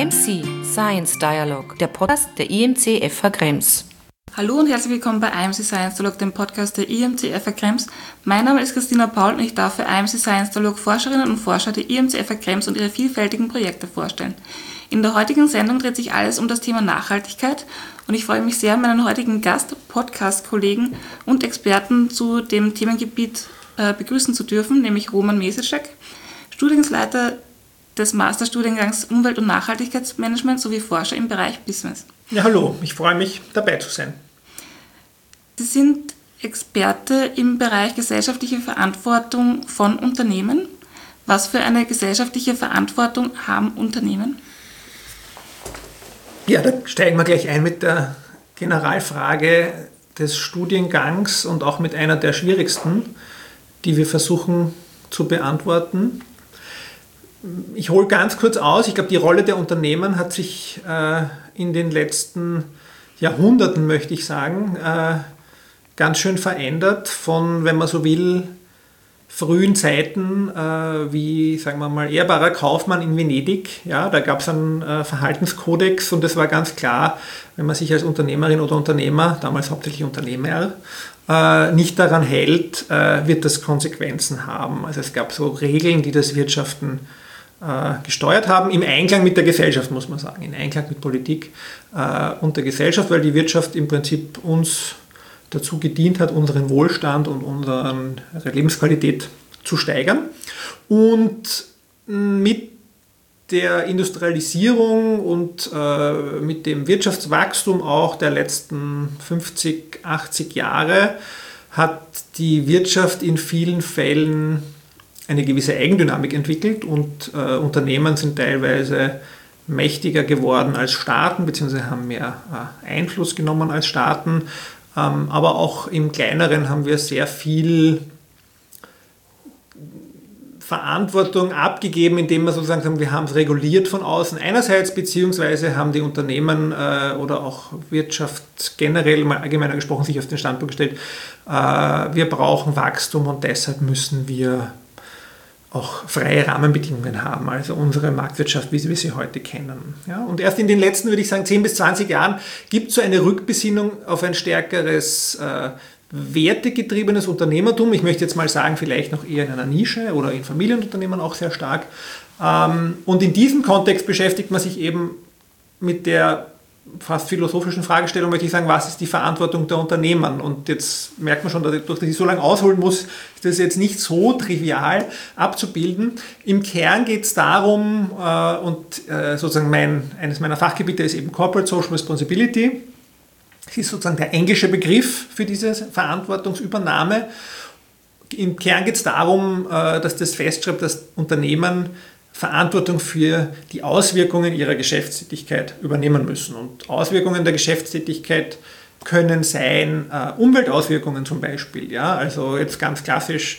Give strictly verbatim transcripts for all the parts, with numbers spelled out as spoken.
I M C Science Dialogue, der Podcast der I M C F H Krems. Hallo und herzlich willkommen bei I M C Science Dialogue, dem Podcast der I M C F H Krems. Mein Name ist Christina Paul und ich darf für I M C Science Dialogue Forscherinnen und Forscher der I M C F H Krems und ihre vielfältigen Projekte vorstellen. In der heutigen Sendung dreht sich alles um das Thema Nachhaltigkeit und ich freue mich sehr, meinen heutigen Gast, Podcast-Kollegen und Experten zu dem Themengebiet äh, begrüßen zu dürfen, nämlich Roman Mesicek, Studienleiter des Masterstudiengangs Umwelt- und Nachhaltigkeitsmanagement sowie Forscher im Bereich Business. Ja, hallo, ich freue mich, dabei zu sein. Sie sind Experte im Bereich gesellschaftliche Verantwortung von Unternehmen. Was für eine gesellschaftliche Verantwortung haben Unternehmen? Ja, da steigen wir gleich ein mit der Generalfrage des Studiengangs und auch mit einer der schwierigsten, die wir versuchen zu beantworten. Ich hole ganz kurz aus. Ich glaube, die Rolle der Unternehmen hat sich äh, in den letzten Jahrhunderten, möchte ich sagen, äh, ganz schön verändert. Von, wenn man so will, frühen Zeiten äh, wie, sagen wir mal, ehrbarer Kaufmann in Venedig. Ja, da gab es einen äh, Verhaltenskodex und es war ganz klar, wenn man sich als Unternehmerin oder Unternehmer, damals hauptsächlich Unternehmer, äh, nicht daran hält, äh, wird das Konsequenzen haben. Also es gab so Regeln, die das Wirtschaften gesteuert haben, im Einklang mit der Gesellschaft, muss man sagen, in Einklang mit Politik äh, und der Gesellschaft, weil die Wirtschaft im Prinzip uns dazu gedient hat, unseren Wohlstand und unsere Lebensqualität zu steigern. Und mit der Industrialisierung und äh, mit dem Wirtschaftswachstum auch der letzten fünfzig, achtzig Jahre hat die Wirtschaft in vielen Fällen eine gewisse Eigendynamik entwickelt und äh, Unternehmen sind teilweise mächtiger geworden als Staaten, beziehungsweise haben mehr äh, Einfluss genommen als Staaten. Ähm, aber auch im Kleineren haben wir sehr viel Verantwortung abgegeben, indem wir sozusagen sagen, wir haben es reguliert von außen einerseits, beziehungsweise haben die Unternehmen äh, oder auch Wirtschaft generell, mal allgemeiner gesprochen, sich auf den Standpunkt gestellt, äh, wir brauchen Wachstum und deshalb müssen wir auch freie Rahmenbedingungen haben, also unsere Marktwirtschaft, wie wir sie heute kennen. Ja, und erst in den letzten, würde ich sagen, zehn bis zwanzig Jahren gibt es so eine Rückbesinnung auf ein stärkeres äh, wertegetriebenes Unternehmertum. Ich möchte jetzt mal sagen, vielleicht noch eher in einer Nische oder in Familienunternehmen auch sehr stark. Ähm, und in diesem Kontext beschäftigt man sich eben mit der fast philosophischen Fragestellung, möchte ich sagen, was ist die Verantwortung der Unternehmen? Und jetzt merkt man schon, dadurch, dass ich so lange ausholen muss, ist das jetzt nicht so trivial abzubilden. Im Kern geht es darum, äh, und äh, sozusagen mein, eines meiner Fachgebiete ist eben Corporate Social Responsibility. Das ist sozusagen der englische Begriff für diese Verantwortungsübernahme. Im Kern geht es darum, äh, dass das festschreibt, dass Unternehmen Verantwortung für die Auswirkungen ihrer Geschäftstätigkeit übernehmen müssen. Und Auswirkungen der Geschäftstätigkeit können sein äh, Umweltauswirkungen zum Beispiel. Ja? Also jetzt ganz klassisch,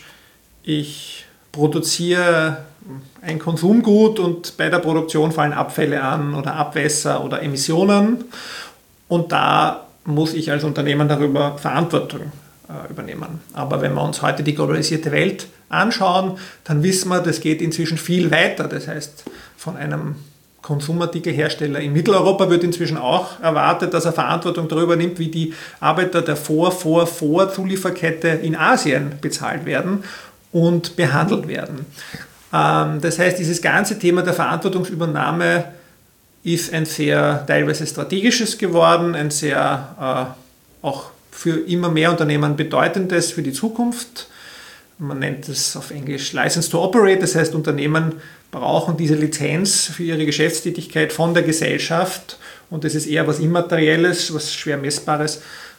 ich produziere ein Konsumgut und bei der Produktion fallen Abfälle an oder Abwässer oder Emissionen und da muss ich als Unternehmen darüber Verantwortung äh, übernehmen. Aber wenn wir uns heute die globalisierte Welt anschauen, dann wissen wir, das geht inzwischen viel weiter. Das heißt, von einem Konsumartikelhersteller in Mitteleuropa wird inzwischen auch erwartet, dass er Verantwortung darüber nimmt, wie die Arbeiter der Vor-, Vor-, Vor-Zulieferkette in Asien bezahlt werden und behandelt werden. Ähm, das heißt, dieses ganze Thema der Verantwortungsübernahme ist ein sehr teilweise strategisches geworden, ein sehr äh, auch für immer mehr Unternehmen bedeutendes für die Zukunft. Man nennt es auf Englisch License to Operate, das heißt, Unternehmen brauchen diese Lizenz für ihre Geschäftstätigkeit von der Gesellschaft und das ist eher was Immaterielles, was schwer Messbares.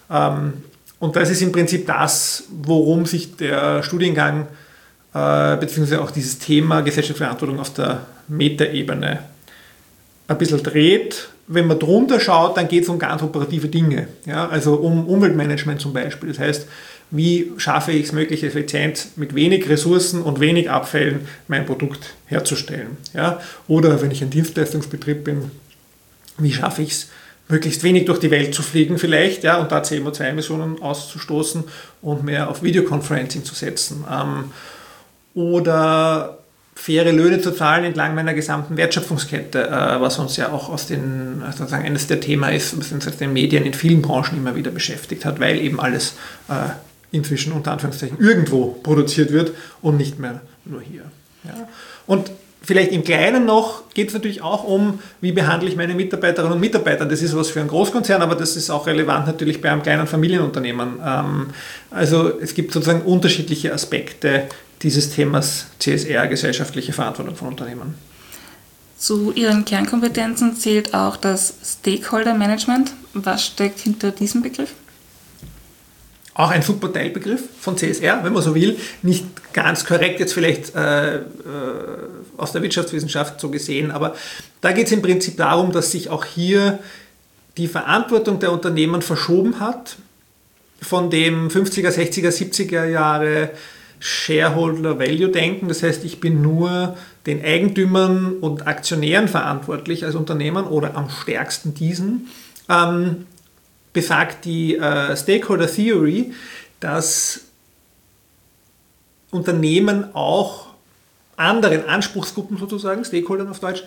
Und das ist im Prinzip das, worum sich der Studiengang beziehungsweise auch dieses Thema Gesellschaftsverantwortung auf der Metaebene ein bisschen dreht. Wenn man drunter schaut, dann geht es um ganz operative Dinge, ja, also um Umweltmanagement zum Beispiel. Das heißt, wie schaffe ich es möglichst effizient, mit wenig Ressourcen und wenig Abfällen mein Produkt herzustellen. Ja? Oder wenn ich ein Dienstleistungsbetrieb bin, wie schaffe ich es, möglichst wenig durch die Welt zu fliegen vielleicht, ja, und da C O zwei Emissionen auszustoßen und mehr auf Videoconferencing zu setzen. Ähm, oder faire Löhne zu zahlen entlang meiner gesamten Wertschöpfungskette, äh, was uns ja auch aus den, sozusagen eines der Themen ist, was uns aus den Medien in vielen Branchen immer wieder beschäftigt hat, weil eben alles äh, inzwischen unter Anführungszeichen irgendwo produziert wird und nicht mehr nur hier. Ja. Und vielleicht im Kleinen noch geht es natürlich auch um, wie behandle ich meine Mitarbeiterinnen und Mitarbeiter. Das ist was für einen Großkonzern, aber das ist auch relevant natürlich bei einem kleinen Familienunternehmen. Ähm, also es gibt sozusagen unterschiedliche Aspekte dieses Themas C S R, gesellschaftliche Verantwortung von Unternehmen. Zu Ihren Kernkompetenzen zählt auch das Stakeholder Management. Was steckt hinter diesem Begriff? Auch ein super Teilbegriff von C S R, wenn man so will. Nicht ganz korrekt jetzt vielleicht äh, äh, aus der Wirtschaftswissenschaft so gesehen, aber da geht es im Prinzip darum, dass sich auch hier die Verantwortung der Unternehmen verschoben hat von dem fünfziger, sechziger, siebziger Jahre Shareholder-Value-Denken. Das heißt, ich bin nur den Eigentümern und Aktionären verantwortlich als Unternehmen oder am stärksten diesen. Ähm, besagt die äh, Stakeholder Theory, dass Unternehmen auch anderen Anspruchsgruppen sozusagen, Stakeholdern auf Deutsch,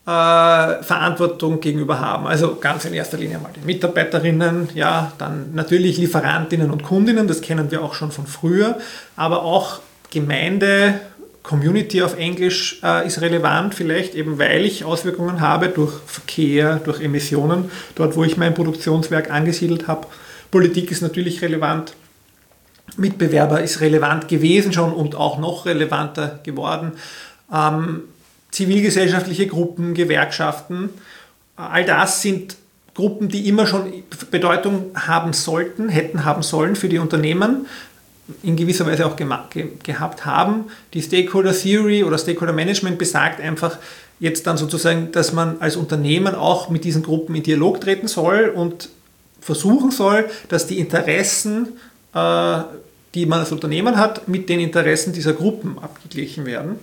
äh, Verantwortung gegenüber haben. Also ganz in erster Linie mal die Mitarbeiterinnen, ja, dann natürlich Lieferantinnen und Kundinnen, das kennen wir auch schon von früher, aber auch Gemeinde, Community auf Englisch äh, ist relevant, vielleicht eben weil ich Auswirkungen habe durch Verkehr, durch Emissionen, dort wo ich mein Produktionswerk angesiedelt habe. Politik ist natürlich relevant, Mitbewerber ist relevant gewesen schon und auch noch relevanter geworden. Ähm, zivilgesellschaftliche Gruppen, Gewerkschaften, all das sind Gruppen, die immer schon Bedeutung haben sollten, hätten haben sollen für die Unternehmen, in gewisser Weise auch ge- gehabt haben. Die Stakeholder Theory oder Stakeholder Management besagt einfach jetzt dann sozusagen, dass man als Unternehmen auch mit diesen Gruppen in Dialog treten soll und versuchen soll, dass die Interessen, äh, die man als Unternehmen hat, mit den Interessen dieser Gruppen abgeglichen werden.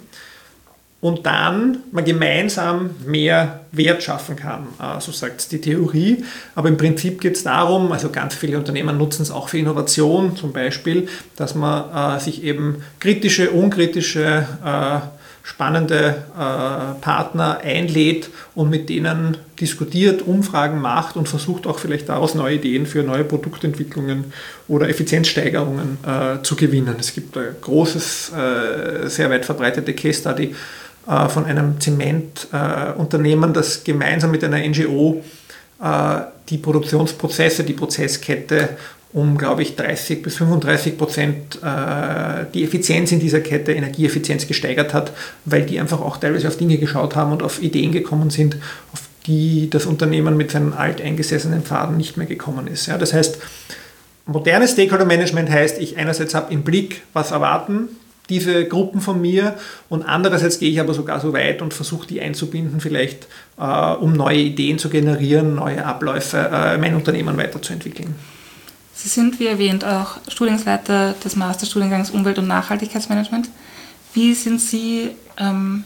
Und dann man gemeinsam mehr Wert schaffen kann, so sagt es die Theorie. Aber im Prinzip geht es darum, also ganz viele Unternehmen nutzen es auch für Innovation zum Beispiel, dass man äh, sich eben kritische, unkritische, äh, spannende äh, Partner einlädt und mit denen diskutiert, Umfragen macht und versucht auch vielleicht daraus neue Ideen für neue Produktentwicklungen oder Effizienzsteigerungen äh, zu gewinnen. Es gibt ein großes, äh, sehr weit verbreitete Case Study von einem Zementunternehmen, das gemeinsam mit einer N G O äh, die Produktionsprozesse, die Prozesskette um, glaube ich, dreißig bis fünfunddreißig Prozent äh, die Effizienz in dieser Kette, Energieeffizienz gesteigert hat, weil die einfach auch teilweise auf Dinge geschaut haben und auf Ideen gekommen sind, auf die das Unternehmen mit seinen alteingesessenen Pfaden nicht mehr gekommen ist. Ja, das heißt, modernes Stakeholder Management heißt, ich einerseits habe im Blick, was erwarten diese Gruppen von mir und andererseits gehe ich aber sogar so weit und versuche die einzubinden, vielleicht äh, um neue Ideen zu generieren, neue Abläufe, äh, mein Unternehmen weiterzuentwickeln. Sie sind, wie erwähnt, auch Studienleiter des Masterstudiengangs Umwelt- und Nachhaltigkeitsmanagement. Wie sind Sie ähm,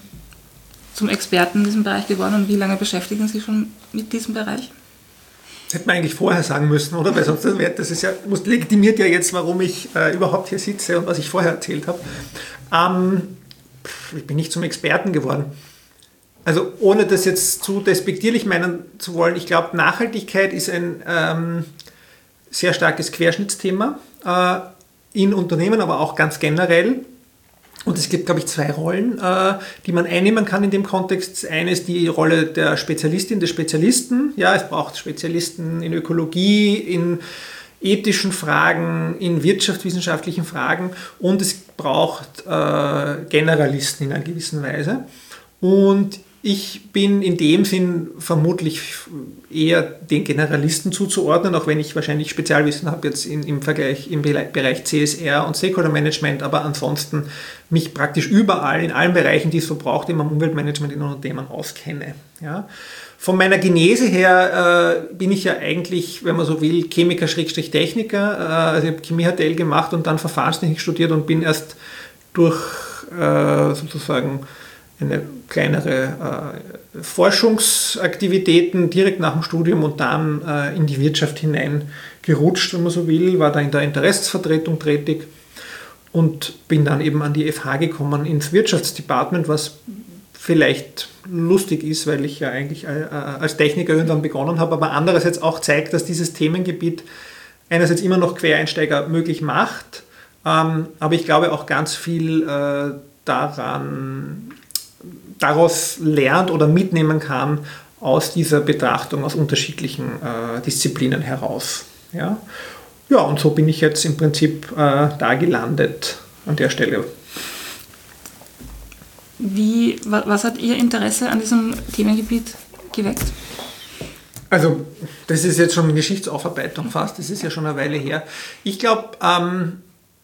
zum Experten in diesem Bereich geworden und wie lange beschäftigen Sie schon mit diesem Bereich? Das hätte man eigentlich vorher sagen müssen, oder? Weil sonst das ist ja, muss, legitimiert ja jetzt, warum ich äh, überhaupt hier sitze und was ich vorher erzählt habe. Ähm, ich bin nicht zum Experten geworden. Also ohne das jetzt zu despektierlich meinen zu wollen, ich glaube, Nachhaltigkeit ist ein ähm, sehr starkes Querschnittsthema äh, in Unternehmen, aber auch ganz generell. Und es gibt, glaube ich, zwei Rollen, äh, die man einnehmen kann in dem Kontext. Das eine ist die Rolle der Spezialistin, des Spezialisten. Ja, es braucht Spezialisten in Ökologie, in ethischen Fragen, in wirtschaftswissenschaftlichen Fragen und es braucht äh, Generalisten in einer gewissen Weise. Und ich bin in dem Sinn vermutlich eher den Generalisten zuzuordnen, auch wenn ich wahrscheinlich Spezialwissen habe jetzt in, im Vergleich im Bereich C S R und Stakeholder Management, aber ansonsten mich praktisch überall in allen Bereichen, die es so braucht, im Umweltmanagement in Unternehmen auskenne. Ja. Von meiner Genese her äh, bin ich ja eigentlich, wenn man so will, Chemiker-Techniker. Äh, also ich habe Chemie H T L gemacht und dann Verfahrenstechnik studiert und bin erst durch äh, sozusagen eine kleinere äh, Forschungsaktivitäten direkt nach dem Studium und dann äh, in die Wirtschaft hinein gerutscht, wenn man so will, war da in der Interessensvertretung tätig und bin dann eben an die F H gekommen ins Wirtschaftsdepartement, was vielleicht lustig ist, weil ich ja eigentlich als Techniker irgendwann begonnen habe, aber andererseits auch zeigt, dass dieses Themengebiet einerseits immer noch Quereinsteiger möglich macht, ähm, aber ich glaube auch ganz viel äh, daran, daraus lernt oder mitnehmen kann aus dieser Betrachtung aus unterschiedlichen äh, Disziplinen heraus. Ja? Ja, und so bin ich jetzt im Prinzip äh, da gelandet an der Stelle. Wie, was hat Ihr Interesse an diesem Themengebiet geweckt? Also, das ist jetzt schon eine Geschichtsaufarbeitung fast, das ist ja schon eine Weile her. Ich glaube, ähm,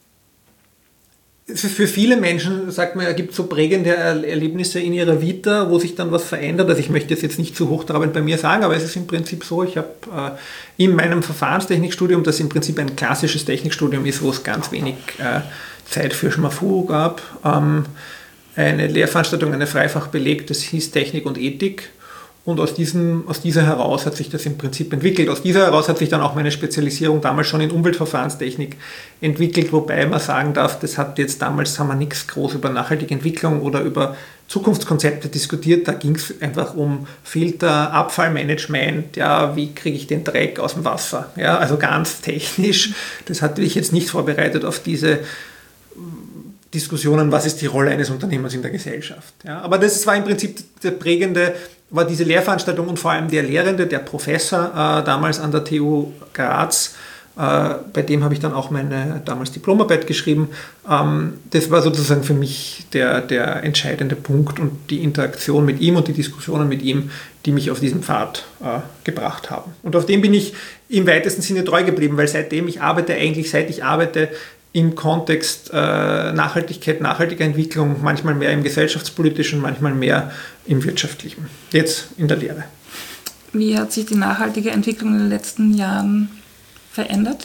für viele Menschen, sagt man, es gibt so prägende Erlebnisse in ihrer Vita, wo sich dann was verändert. Also ich möchte das jetzt nicht zu hochtrabend bei mir sagen, aber es ist im Prinzip so, ich habe äh, in meinem Verfahrenstechnikstudium, das im Prinzip ein klassisches Technikstudium ist, wo es ganz wenig äh, Zeit für Schmafu gab, ähm, eine Lehrveranstaltung, eine Freifach belegt, das hieß Technik und Ethik. Und aus, diesem, aus dieser heraus hat sich das im Prinzip entwickelt. Aus dieser heraus hat sich dann auch meine Spezialisierung damals schon in Umweltverfahrenstechnik entwickelt, wobei man sagen darf, das hat jetzt damals, haben wir nichts groß über nachhaltige Entwicklung oder über Zukunftskonzepte diskutiert. Da ging es einfach um Filter, Abfallmanagement, ja, wie kriege ich den Dreck aus dem Wasser. Ja, also ganz technisch. Das hatte ich jetzt nicht vorbereitet auf diese Diskussionen, was ist die Rolle eines Unternehmers in der Gesellschaft. Ja, aber das war im Prinzip der prägende, war diese Lehrveranstaltung und vor allem der Lehrende, der Professor äh, damals an der T U Graz, äh, bei dem habe ich dann auch meine damals Diplomarbeit geschrieben. Ähm, das war sozusagen für mich der, der entscheidende Punkt und die Interaktion mit ihm und die Diskussionen mit ihm, die mich auf diesen Pfad äh, gebracht haben. Und auf dem bin ich im weitesten Sinne treu geblieben, weil seitdem ich arbeite, eigentlich seit ich arbeite, im Kontext äh, Nachhaltigkeit, nachhaltiger Entwicklung, manchmal mehr im gesellschaftspolitischen, manchmal mehr im wirtschaftlichen. Jetzt in der Lehre. Wie hat sich die nachhaltige Entwicklung in den letzten Jahren verändert?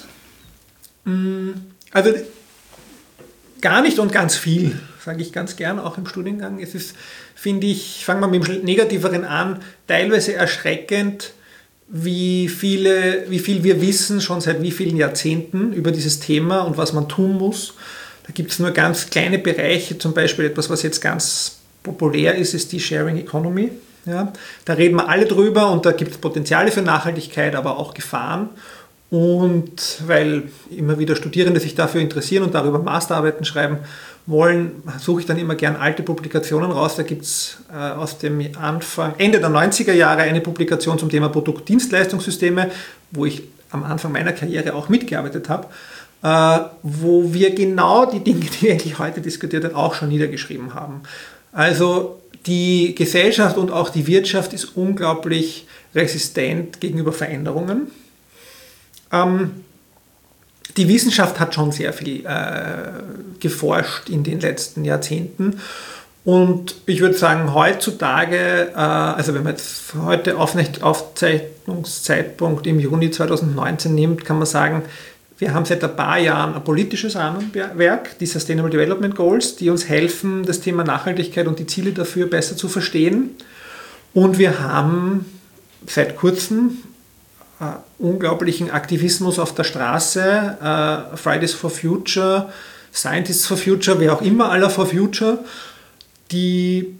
Also gar nicht und ganz viel, sage ich ganz gern, auch im Studiengang. Es ist, finde ich, fangen wir mit dem Negativeren an, teilweise erschreckend, wie, viele, wie viel wir wissen, schon seit wie vielen Jahrzehnten über dieses Thema und was man tun muss. Da gibt es nur ganz kleine Bereiche, zum Beispiel etwas, was jetzt ganz populär ist, ist die Sharing Economy. Ja, da reden wir alle drüber und da gibt es Potenziale für Nachhaltigkeit, aber auch Gefahren. Und weil immer wieder Studierende sich dafür interessieren und darüber Masterarbeiten schreiben wollen, suche ich dann immer gern alte Publikationen raus. Da gibt es äh, aus dem Anfang, Ende der neunziger Jahre eine Publikation zum Thema Produkt-Dienstleistungssysteme, wo ich am Anfang meiner Karriere auch mitgearbeitet habe, äh, wo wir genau die Dinge, die wir eigentlich heute diskutiert haben, auch schon niedergeschrieben haben. Also die Gesellschaft und auch die Wirtschaft ist unglaublich resistent gegenüber Veränderungen. Ähm, Die Wissenschaft hat schon sehr viel äh, geforscht in den letzten Jahrzehnten und ich würde sagen, heutzutage, äh, also wenn man jetzt heute Aufzeichnungszeitpunkt im Juni zweitausendneunzehn nimmt, kann man sagen, wir haben seit ein paar Jahren ein politisches Rahmenwerk, die Sustainable Development Goals, die uns helfen, das Thema Nachhaltigkeit und die Ziele dafür besser zu verstehen. Und wir haben seit kurzem Uh, unglaublichen Aktivismus auf der Straße, uh, Fridays for Future, Scientists for Future, wer auch immer aller for Future, die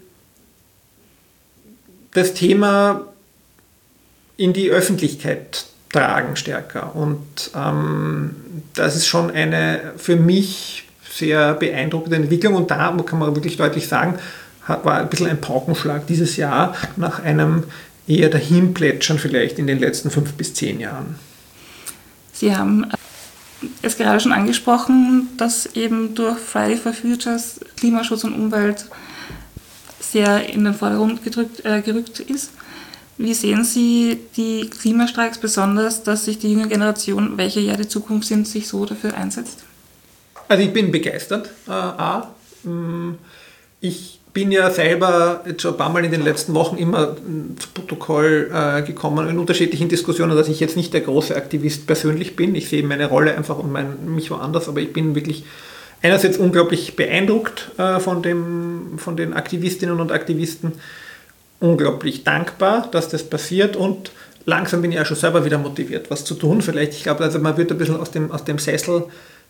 das Thema in die Öffentlichkeit tragen stärker. Und ähm, das ist schon eine für mich sehr beeindruckende Entwicklung und da kann man wirklich deutlich sagen, war ein bisschen ein Paukenschlag dieses Jahr nach einem eher dahinplätschern vielleicht in den letzten fünf bis zehn Jahren. Sie haben es gerade schon angesprochen, dass eben durch Friday for Futures Klimaschutz und Umwelt sehr in den Vordergrund gedrückt, äh, gerückt ist. Wie sehen Sie die Klimastreiks besonders, dass sich die junge Generation, welche ja die Zukunft sind, sich so dafür einsetzt? Also ich bin begeistert. Äh, A. Ich bin ja selber jetzt schon ein paar Mal in den letzten Wochen immer zu Protokoll äh, gekommen in unterschiedlichen Diskussionen, dass ich jetzt nicht der große Aktivist persönlich bin. Ich sehe meine Rolle einfach und mein, mich woanders, aber ich bin wirklich einerseits unglaublich beeindruckt äh, von, dem, von den Aktivistinnen und Aktivisten, unglaublich dankbar, dass das passiert und langsam bin ich ja schon selber wieder motiviert, was zu tun. Vielleicht, ich glaube, also man wird ein bisschen aus dem, aus dem Sessel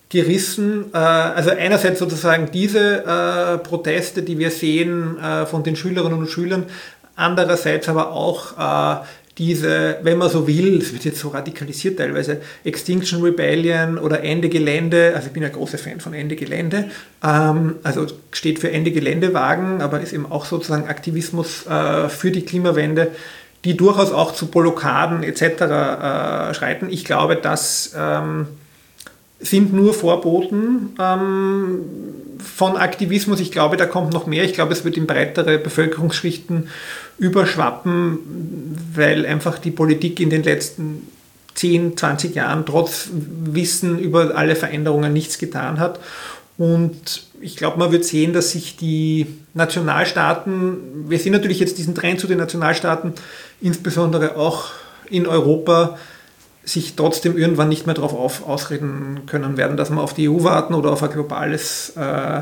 gerissen. Also einerseits sozusagen diese äh, Proteste, die wir sehen äh, von den Schülerinnen und Schülern, andererseits aber auch äh, diese, wenn man so will, es wird jetzt so radikalisiert teilweise, Extinction Rebellion oder Ende Gelände, also ich bin ein großer Fan von Ende Gelände, ähm, also steht für Ende Geländewagen, aber ist eben auch sozusagen Aktivismus äh, für die Klimawende, die durchaus auch zu Blockaden et cetera äh, schreiten. Ich glaube, das ähm, sind nur Vorboten ähm, von Aktivismus. Ich glaube, da kommt noch mehr. Ich glaube, es wird in breitere Bevölkerungsschichten überschwappen, weil einfach die Politik in den letzten zehn, zwanzig Jahren trotz Wissen über alle Veränderungen nichts getan hat. Und ich glaube, man wird sehen, dass sich die Nationalstaaten, wir sehen natürlich jetzt diesen Trend zu den Nationalstaaten, insbesondere auch in Europa, sich trotzdem irgendwann nicht mehr darauf auf, ausreden können werden, dass wir auf die E U warten oder auf ein globales, äh,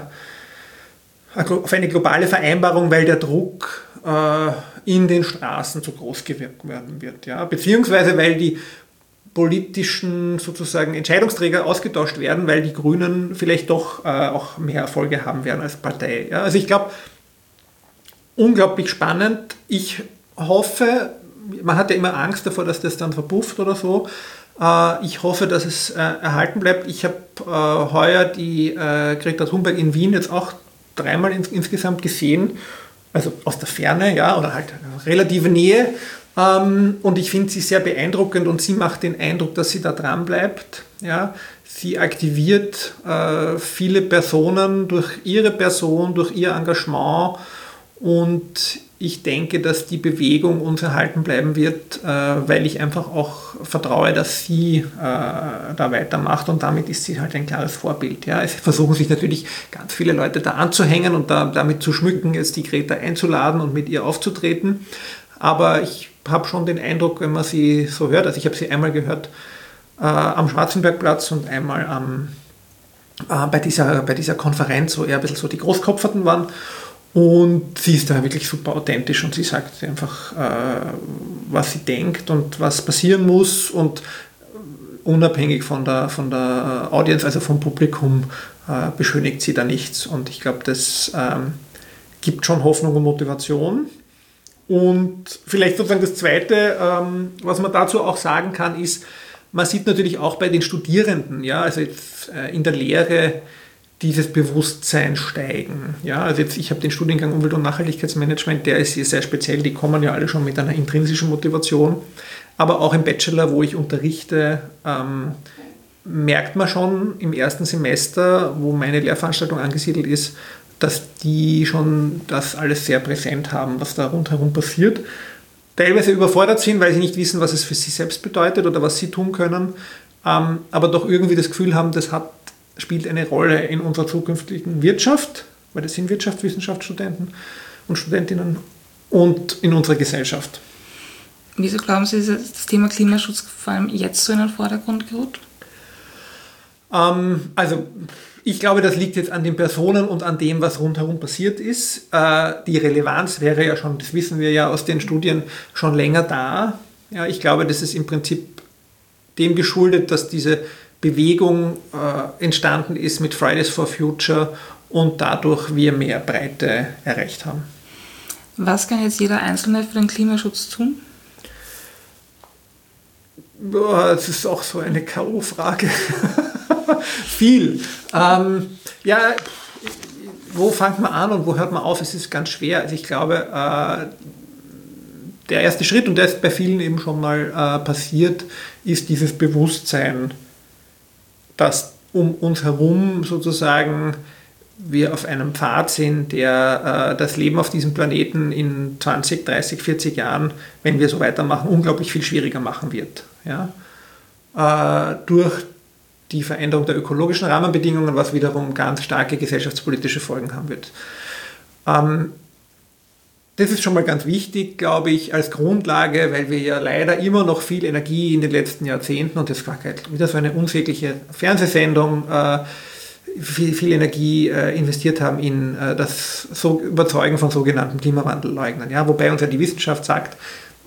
auf eine globale Vereinbarung, weil der Druck äh, in den Straßen zu groß gewirkt werden wird. Ja? Beziehungsweise weil die politischen sozusagen Entscheidungsträger ausgetauscht werden, weil die Grünen vielleicht doch äh, auch mehr Erfolge haben werden als Partei. Ja? Also ich glaube, unglaublich spannend. Ich hoffe, man hat ja immer Angst davor, dass das dann verpufft oder so. Äh, ich hoffe, dass es äh, erhalten bleibt. Ich habe äh, heuer die äh, Greta Thunberg in Wien jetzt auch dreimal ins, insgesamt gesehen, also aus der Ferne, ja, oder halt relative Nähe. Ähm, und ich finde sie sehr beeindruckend und sie macht den Eindruck, dass sie da dran bleibt. Ja. Sie aktiviert äh, viele Personen durch ihre Person, durch ihr Engagement, und ich denke, dass die Bewegung uns erhalten bleiben wird, äh, weil ich einfach auch vertraue, dass sie äh, da weitermacht, und damit ist sie halt ein klares Vorbild. Ja. Es versuchen sich natürlich ganz viele Leute da anzuhängen und da, damit zu schmücken, jetzt die Greta einzuladen und mit ihr aufzutreten. Aber ich habe schon den Eindruck, wenn man sie so hört, also ich habe sie einmal gehört äh, am Schwarzenbergplatz und einmal am, äh, bei, dieser, bei dieser Konferenz, wo eher ein bisschen so die Großkopferten waren. Und sie ist da wirklich super authentisch und sie sagt einfach, äh, was sie denkt und was passieren muss, und unabhängig von der, von der Audience, also vom Publikum, äh, beschönigt sie da nichts. Und ich glaube, das ähm, gibt schon Hoffnung und Motivation. Und vielleicht sozusagen das Zweite, ähm, was man dazu auch sagen kann, ist, man sieht natürlich auch bei den Studierenden, ja, also jetzt äh, in der Lehre, dieses Bewusstsein steigen. Ja, also jetzt, ich habe den Studiengang Umwelt- und Nachhaltigkeitsmanagement, der ist hier sehr speziell, die kommen ja alle schon mit einer intrinsischen Motivation, aber auch im Bachelor, wo ich unterrichte, ähm, merkt man schon im ersten Semester, wo meine Lehrveranstaltung angesiedelt ist, dass die schon das alles sehr präsent haben, was da rundherum passiert. Teilweise überfordert sind, weil sie nicht wissen, was es für sie selbst bedeutet oder was sie tun können, ähm, aber doch irgendwie das Gefühl haben, das hat spielt eine Rolle in unserer zukünftigen Wirtschaft, weil das sind Wirtschaftswissenschaftsstudenten und Studentinnen, und in unserer Gesellschaft. Wieso glauben Sie, ist das Thema Klimaschutz vor allem jetzt so in den Vordergrund gerückt? Ähm, also ich glaube, das liegt jetzt an den Personen und an dem, was rundherum passiert ist. Äh, die Relevanz wäre ja schon, das wissen wir ja aus den Studien, schon länger da. Ja, ich glaube, das ist im Prinzip dem geschuldet, dass diese Bewegung äh, entstanden ist mit Fridays for Future und dadurch wir mehr Breite erreicht haben. Was kann jetzt jeder Einzelne für den Klimaschutz tun? Boah, das ist auch so eine K O-Frage. Viel. Ähm, ja, wo fängt man an und wo hört man auf? Es ist ganz schwer. Also ich glaube, äh, der erste Schritt, und der ist bei vielen eben schon mal äh, passiert, ist dieses Bewusstsein, dass um uns herum sozusagen wir auf einem Pfad sind, der äh, das Leben auf diesem Planeten in zwanzig, dreißig, vierzig Jahren, wenn wir so weitermachen, unglaublich viel schwieriger machen wird. Ja? Äh, durch die Veränderung der ökologischen Rahmenbedingungen, was wiederum ganz starke gesellschaftspolitische Folgen haben wird. Ähm, Das ist schon mal ganz wichtig, glaube ich, als Grundlage, weil wir ja leider immer noch viel Energie in den letzten Jahrzehnten, und das war wieder so eine unsägliche Fernsehsendung, äh, viel, viel Energie äh, investiert haben in äh, das so Überzeugen von sogenannten Klimawandelleugnern. Ja? Wobei uns ja die Wissenschaft sagt,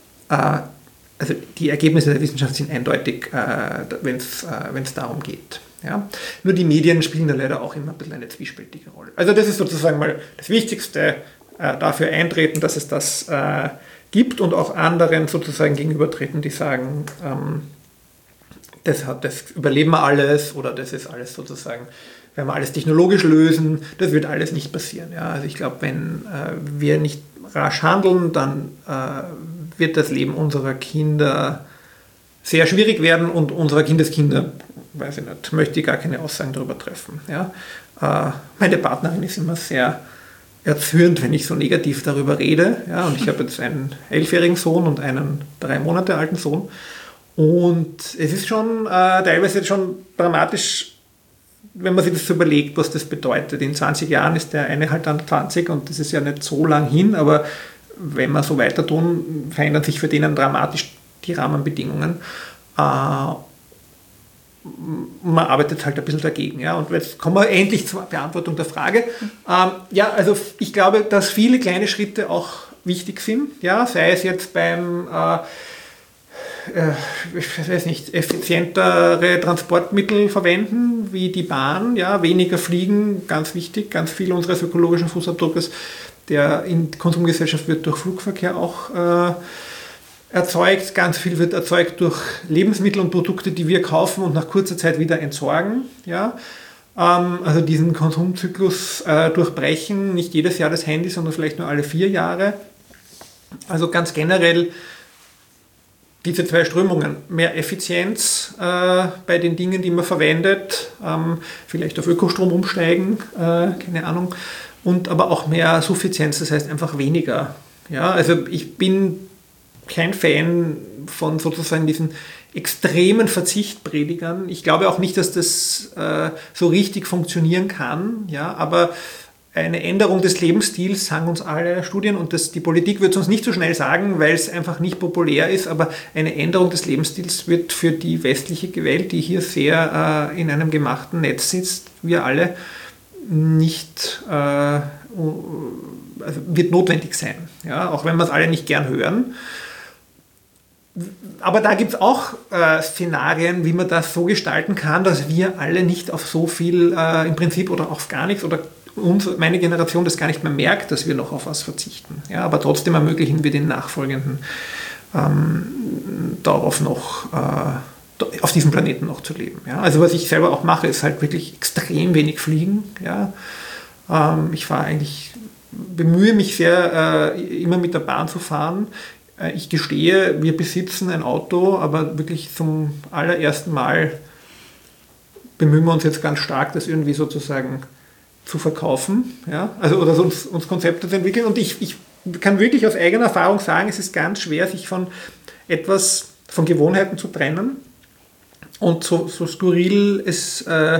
äh, also die Ergebnisse der Wissenschaft sind eindeutig, äh, wenn es äh, darum geht. Ja? Nur die Medien spielen da leider auch immer ein bisschen eine zwiespältige Rolle. Also das ist sozusagen mal das Wichtigste, äh, dafür eintreten, dass es das äh, gibt und auch anderen sozusagen gegenübertreten, die sagen, ähm, das, hat, das überleben wir alles oder das ist alles sozusagen, wenn wir alles technologisch lösen, das wird alles nicht passieren. Ja? Also ich glaube, wenn äh, wir nicht rasch handeln, dann äh, wird das Leben unserer Kinder sehr schwierig werden und unserer Kindeskinder, weiß ich nicht, möchte ich gar keine Aussagen darüber treffen. Ja? Äh, meine Partnerin ist immer sehr erzürnt, wenn ich so negativ darüber rede. Ja? Und ich habe jetzt einen elfjährigen Sohn und einen drei Monate alten Sohn. Und es ist schon äh, teilweise schon dramatisch, wenn man sich das so überlegt, was das bedeutet. In zwanzig Jahren ist der eine halt dann zwanzig und das ist ja nicht so lang hin, aber wenn wir so weiter tun, verändern sich für den dramatisch die Rahmenbedingungen. Äh, man arbeitet halt ein bisschen dagegen. Ja? Und jetzt kommen wir endlich zur Beantwortung der Frage. Ähm, ja, also ich glaube, dass viele kleine Schritte auch wichtig sind, ja? Sei es jetzt beim äh, ich weiß nicht, effizientere Transportmittel verwenden, wie die Bahn, ja, weniger fliegen, ganz wichtig, ganz viel unseres ökologischen Fußabdrucks, der in Konsumgesellschaft wird durch Flugverkehr auch äh, erzeugt, ganz viel wird erzeugt durch Lebensmittel und Produkte, die wir kaufen und nach kurzer Zeit wieder entsorgen, ja, ähm, also diesen Konsumzyklus äh, durchbrechen, nicht jedes Jahr das Handy, sondern vielleicht nur alle vier Jahre, also ganz generell diese zwei Strömungen, mehr Effizienz äh, bei den Dingen, die man verwendet, ähm, vielleicht auf Ökostrom umsteigen, äh, keine Ahnung, und aber auch mehr Suffizienz, das heißt einfach weniger. Ja, also ich bin kein Fan von sozusagen diesen extremen Verzichtpredigern. Ich glaube auch nicht, dass das äh, so richtig funktionieren kann, ja, aber eine Änderung des Lebensstils, sagen uns alle Studien, und das, die Politik wird es uns nicht so schnell sagen, weil es einfach nicht populär ist, aber eine Änderung des Lebensstils wird für die westliche Welt, die hier sehr äh, in einem gemachten Netz sitzt, wir alle, nicht, äh, also wird notwendig sein, ja? Auch wenn wir es alle nicht gern hören. Aber da gibt es auch äh, Szenarien, wie man das so gestalten kann, dass wir alle nicht auf so viel äh, im Prinzip oder auf gar nichts oder uns, meine Generation das gar nicht mehr merkt, dass wir noch auf was verzichten. Ja, aber trotzdem ermöglichen wir den Nachfolgenden ähm, darauf noch, äh, auf diesem Planeten noch zu leben. Ja, also was ich selber auch mache, ist halt wirklich extrem wenig fliegen. Ja, ähm, ich fahre eigentlich, bemühe mich sehr, äh, immer mit der Bahn zu fahren. Äh, ich gestehe, wir besitzen ein Auto, aber wirklich zum allerersten Mal bemühen wir uns jetzt ganz stark, das irgendwie sozusagen zu verkaufen, ja, also oder uns, uns Konzepte zu entwickeln. Und ich, ich kann wirklich aus eigener Erfahrung sagen, es ist ganz schwer, sich von etwas, von Gewohnheiten zu trennen. Und so, so skurril es, äh,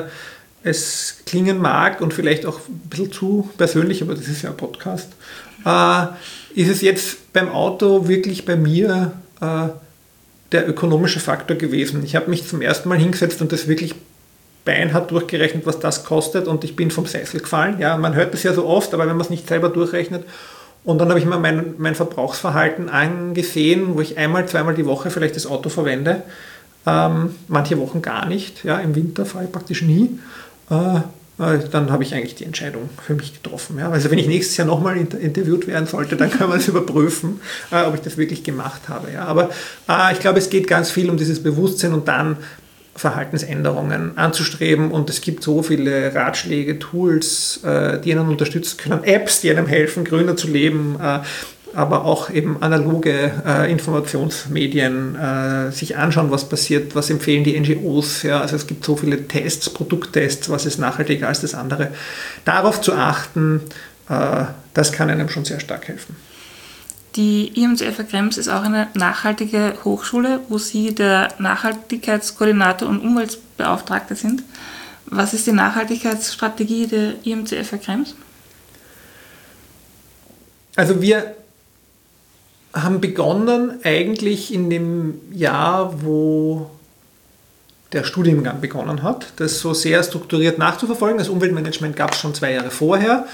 es klingen mag und vielleicht auch ein bisschen zu persönlich, aber das ist ja ein Podcast, äh, ist es jetzt beim Auto wirklich bei mir äh, der ökonomische Faktor gewesen. Ich habe mich zum ersten Mal hingesetzt und das wirklich Bein hat durchgerechnet, was das kostet, und ich bin vom Sessel gefallen. Ja, man hört das ja so oft, aber wenn man es nicht selber durchrechnet. Und dann habe ich mir mein, mein Verbrauchsverhalten angesehen, wo ich einmal, zweimal die Woche vielleicht das Auto verwende. Ähm, manche Wochen gar nicht. Ja, im Winter fahre ich praktisch nie. Äh, dann habe ich eigentlich die Entscheidung für mich getroffen. Ja. Also wenn ich nächstes Jahr nochmal interviewt werden sollte, dann kann man es überprüfen, äh, ob ich das wirklich gemacht habe. Ja. Aber äh, ich glaube, es geht ganz viel um dieses Bewusstsein und dann Verhaltensänderungen anzustreben, und es gibt so viele Ratschläge, Tools, äh, die einen unterstützen können, Apps, die einem helfen, grüner zu leben, äh, aber auch eben analoge äh, Informationsmedien, äh, sich anschauen, was passiert, was empfehlen die N G Os, ja, also es gibt so viele Tests, Produkttests, was ist nachhaltiger als das andere. Darauf zu achten, äh, das kann einem schon sehr stark helfen. Die I M C F A Krems ist auch eine nachhaltige Hochschule, wo Sie der Nachhaltigkeitskoordinator und Umweltbeauftragte sind. Was ist die Nachhaltigkeitsstrategie der I M C F A Krems? Also wir haben begonnen eigentlich in dem Jahr, wo der Studiengang begonnen hat, das so sehr strukturiert nachzuverfolgen. Das Umweltmanagement gab es schon zwei Jahre vorher.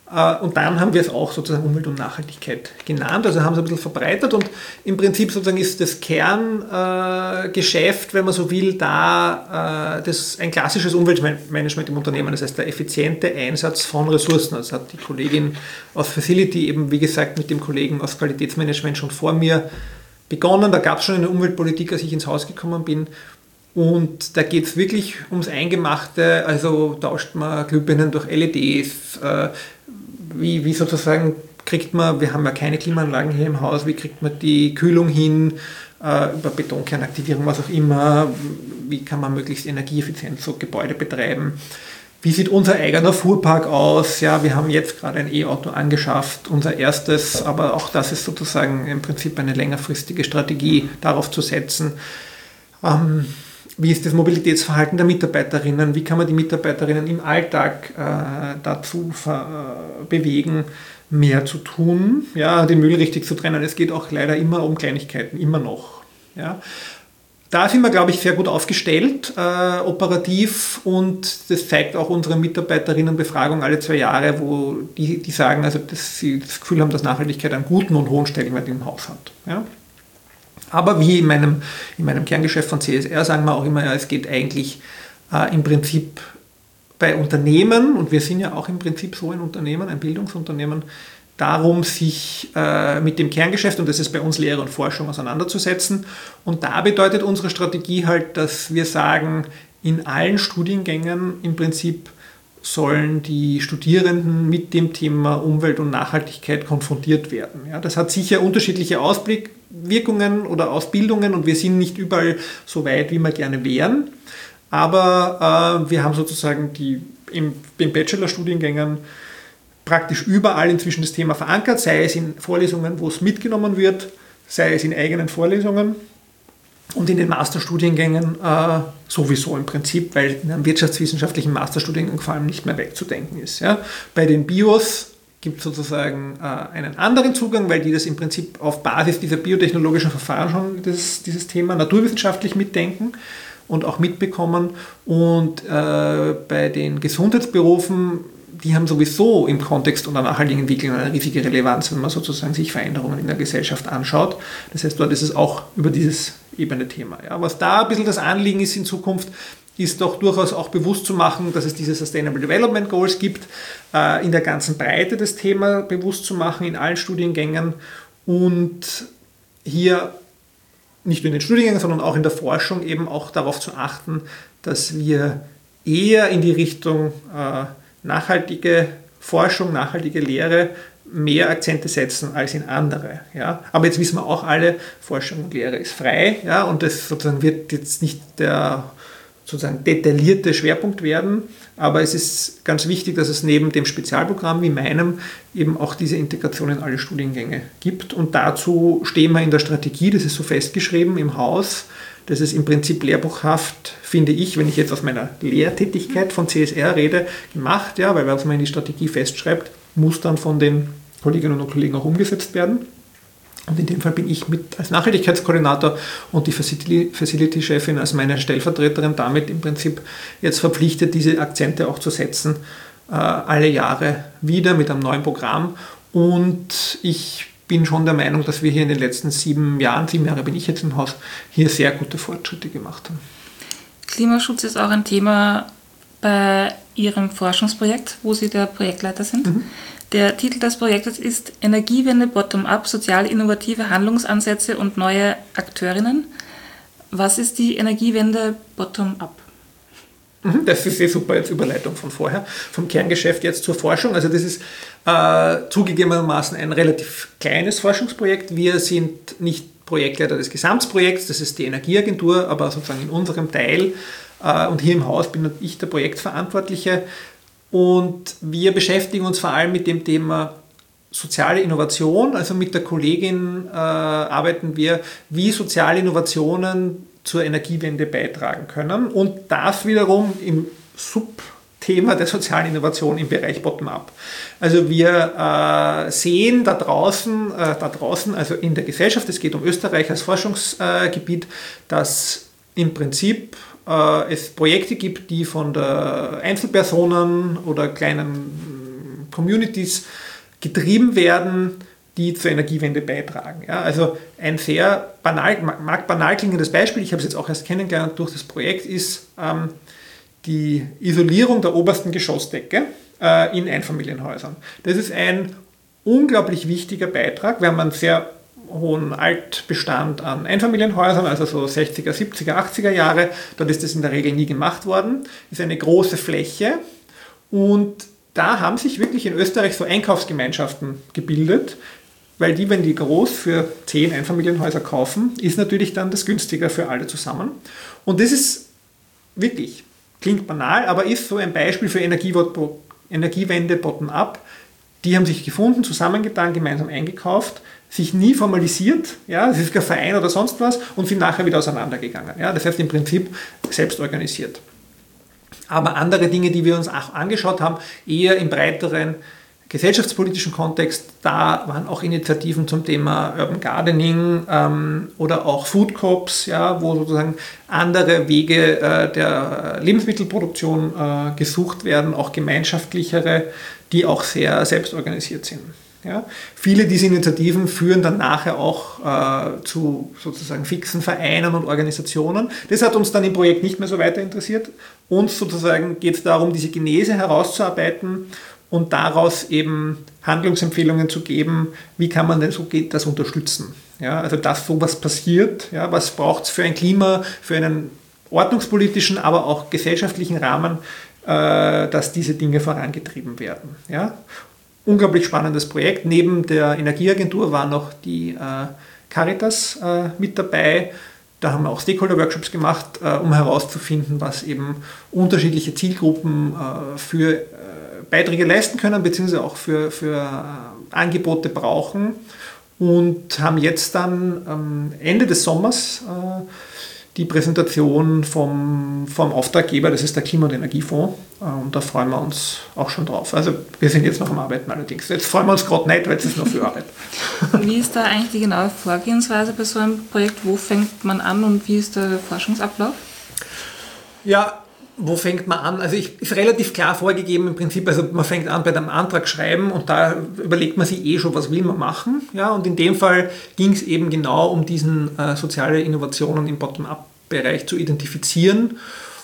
Und dann haben wir es auch sozusagen Umwelt und Nachhaltigkeit genannt, also haben es ein bisschen verbreitert und im Prinzip sozusagen ist das Kerngeschäft, wenn man so will, da das ein klassisches Umweltmanagement im Unternehmen, das heißt der effiziente Einsatz von Ressourcen. Das hat die Kollegin aus Facility eben, wie gesagt, mit dem Kollegen aus Qualitätsmanagement schon vor mir begonnen. Da gab es schon eine Umweltpolitik, als ich ins Haus gekommen bin. Und da geht es wirklich ums Eingemachte, also tauscht man Glühbirnen durch L E Ds, äh, wie, wie sozusagen kriegt man, wir haben ja keine Klimaanlagen hier im Haus, wie kriegt man die Kühlung hin, äh, über Betonkernaktivierung, was auch immer, wie kann man möglichst energieeffizient so Gebäude betreiben. Wie sieht unser eigener Fuhrpark aus? Ja, wir haben jetzt gerade ein E-Auto angeschafft, unser erstes, aber auch das ist sozusagen im Prinzip eine längerfristige Strategie, darauf zu setzen. Ähm, Wie ist das Mobilitätsverhalten der Mitarbeiterinnen? Wie kann man die Mitarbeiterinnen im Alltag äh, dazu ver- äh, bewegen, mehr zu tun, ja, den Müll richtig zu trennen? Es geht auch leider immer um Kleinigkeiten, immer noch. Ja. Da sind wir, glaube ich, sehr gut aufgestellt, äh, operativ, und das zeigt auch unsere Mitarbeiterinnenbefragung alle zwei Jahre, wo die, die sagen, also, dass sie das Gefühl haben, dass Nachhaltigkeit einen guten und hohen Stellenwert im Haus hat. Ja. Aber wie in meinem, in meinem Kerngeschäft von C S R sagen wir auch immer, ja, es geht eigentlich äh, im Prinzip bei Unternehmen, und wir sind ja auch im Prinzip so ein Unternehmen, ein Bildungsunternehmen, darum, sich äh, mit dem Kerngeschäft, und das ist bei uns Lehre und Forschung, auseinanderzusetzen. Und da bedeutet unsere Strategie halt, dass wir sagen, in allen Studiengängen im Prinzip sollen die Studierenden mit dem Thema Umwelt und Nachhaltigkeit konfrontiert werden. Ja, das hat sicher unterschiedliche Auswirkungen oder Ausbildungen, und wir sind nicht überall so weit, wie wir gerne wären. Aber äh, wir haben sozusagen die, im, in Bachelorstudiengängen praktisch überall inzwischen das Thema verankert, sei es in Vorlesungen, wo es mitgenommen wird, sei es in eigenen Vorlesungen. Und in den Masterstudiengängen äh, sowieso im Prinzip, weil in einem wirtschaftswissenschaftlichen Masterstudiengang vor allem nicht mehr wegzudenken ist. Ja. Bei den Bios gibt es sozusagen äh, einen anderen Zugang, weil die das im Prinzip auf Basis dieser biotechnologischen Verfahren schon das, dieses Thema naturwissenschaftlich mitdenken und auch mitbekommen. Und äh, bei den Gesundheitsberufen, die haben sowieso im Kontext einer nachhaltigen Entwicklung eine riesige Relevanz, wenn man sozusagen sich Veränderungen in der Gesellschaft anschaut. Das heißt, dort ist es auch über dieses Ebene Thema. Ja, was da ein bisschen das Anliegen ist in Zukunft, ist doch durchaus auch bewusst zu machen, dass es diese Sustainable Development Goals gibt, äh, in der ganzen Breite das Thema bewusst zu machen, in allen Studiengängen, und hier nicht nur in den Studiengängen, sondern auch in der Forschung eben auch darauf zu achten, dass wir eher in die Richtung äh, nachhaltige Forschung, nachhaltige Lehre mehr Akzente setzen als in andere. Ja. Aber jetzt wissen wir auch alle, Forschung und Lehre ist frei, ja, und das sozusagen wird jetzt nicht der sozusagen detaillierte Schwerpunkt werden, aber es ist ganz wichtig, dass es neben dem Spezialprogramm wie meinem eben auch diese Integration in alle Studiengänge gibt, und dazu stehen wir in der Strategie, das ist so festgeschrieben im Haus. Das ist im Prinzip lehrbuchhaft, finde ich, wenn ich jetzt aus meiner Lehrtätigkeit von C S R rede, gemacht, ja, weil was man in die Strategie festschreibt, muss dann von den Kolleginnen und Kollegen auch umgesetzt werden. Und in dem Fall bin ich mit als Nachhaltigkeitskoordinator und die Facility-Chefin als meine Stellvertreterin damit im Prinzip jetzt verpflichtet, diese Akzente auch zu setzen, äh, alle Jahre wieder mit einem neuen Programm. Und ich bin schon der Meinung, dass wir hier in den letzten sieben Jahren, sieben Jahre bin ich jetzt im Haus, hier sehr gute Fortschritte gemacht haben. Klimaschutz ist auch ein Thema bei Ihrem Forschungsprojekt, wo Sie der Projektleiter sind. Mhm. Der Titel des Projektes ist Energiewende Bottom-up, sozial innovative Handlungsansätze und neue Akteurinnen. Was ist die Energiewende Bottom-up? Das ist eine super jetzt Überleitung von vorher, vom Kerngeschäft jetzt zur Forschung. Also das ist äh, zugegebenermaßen ein relativ kleines Forschungsprojekt. Wir sind nicht Projektleiter des Gesamtprojekts, das ist die Energieagentur, aber sozusagen in unserem Teil. Äh, und hier im Haus bin ich der Projektverantwortliche. Und wir beschäftigen uns vor allem mit dem Thema soziale Innovation. Also mit der Kollegin äh, arbeiten wir, wie soziale Innovationen zur Energiewende beitragen können, und das wiederum im Subthema der sozialen Innovation im Bereich Bottom-up. Also wir äh, sehen da draußen, äh, da draußen, also in der Gesellschaft, es geht um Österreich als Forschungsgebiet, dass im Prinzip äh, es Projekte gibt, die von der Einzelpersonen oder kleinen Communities getrieben werden, die zur Energiewende beitragen. Ja, also ein sehr banal, mag banal klingendes Beispiel, ich habe es jetzt auch erst kennengelernt durch das Projekt, ist ähm, die Isolierung der obersten Geschossdecke äh, in Einfamilienhäusern. Das ist ein unglaublich wichtiger Beitrag. Wir haben einen sehr hohen Altbestand an Einfamilienhäusern, also so sechziger, siebziger, achtziger Jahre. Dort ist das in der Regel nie gemacht worden. Das ist eine große Fläche und da haben sich wirklich in Österreich so Einkaufsgemeinschaften gebildet, weil die, wenn die groß für zehn Einfamilienhäuser kaufen, ist natürlich dann das günstiger für alle zusammen. Und das ist wirklich, klingt banal, aber ist so ein Beispiel für Energiewende bottom-up. Die haben sich gefunden, zusammengetan, gemeinsam eingekauft, sich nie formalisiert, ja, es ist kein Verein oder sonst was und sind nachher wieder auseinandergegangen. Ja, das heißt im Prinzip selbst organisiert. Aber andere Dinge, die wir uns auch angeschaut haben, eher im breiteren gesellschaftspolitischen Kontext, da waren auch Initiativen zum Thema Urban Gardening ähm, oder auch Food Coops, ja, wo sozusagen andere Wege äh, der Lebensmittelproduktion äh, gesucht werden, auch gemeinschaftlichere, die auch sehr selbstorganisiert sind. Ja. Viele dieser Initiativen führen dann nachher auch äh, zu sozusagen fixen Vereinen und Organisationen. Das hat uns dann im Projekt nicht mehr so weiter interessiert. Uns sozusagen geht es darum, diese Genese herauszuarbeiten und daraus eben Handlungsempfehlungen zu geben, wie kann man denn so geht das unterstützen. Ja, also dass sowas passiert, ja, was braucht es für ein Klima, für einen ordnungspolitischen, aber auch gesellschaftlichen Rahmen, äh, dass diese Dinge vorangetrieben werden. Ja. Unglaublich spannendes Projekt. Neben der Energieagentur war noch die äh, Caritas äh, mit dabei. Da haben wir auch Stakeholder-Workshops gemacht, äh, um herauszufinden, was eben unterschiedliche Zielgruppen äh, für äh, Beiträge leisten können, beziehungsweise auch für, für äh, Angebote brauchen. Und haben jetzt dann am Ende des Sommers äh, die Präsentation vom, vom Auftraggeber, das ist der Klima- und Energiefonds. Und da freuen wir uns auch schon drauf. Also wir sind jetzt noch am Arbeiten allerdings. Jetzt freuen wir uns gerade nicht, weil es ist noch viel Arbeit. Wie ist da eigentlich die genaue Vorgehensweise bei so einem Projekt? Wo fängt man an und wie ist der Forschungsablauf? Ja, wo fängt man an? Also ich, ist relativ klar vorgegeben im Prinzip, also man fängt an bei dem Antrag schreiben und da überlegt man sich eh schon, was will man machen. Ja, und in dem Fall ging es eben genau um diesen äh, soziale Innovationen im Bottom-up-Bereich zu identifizieren.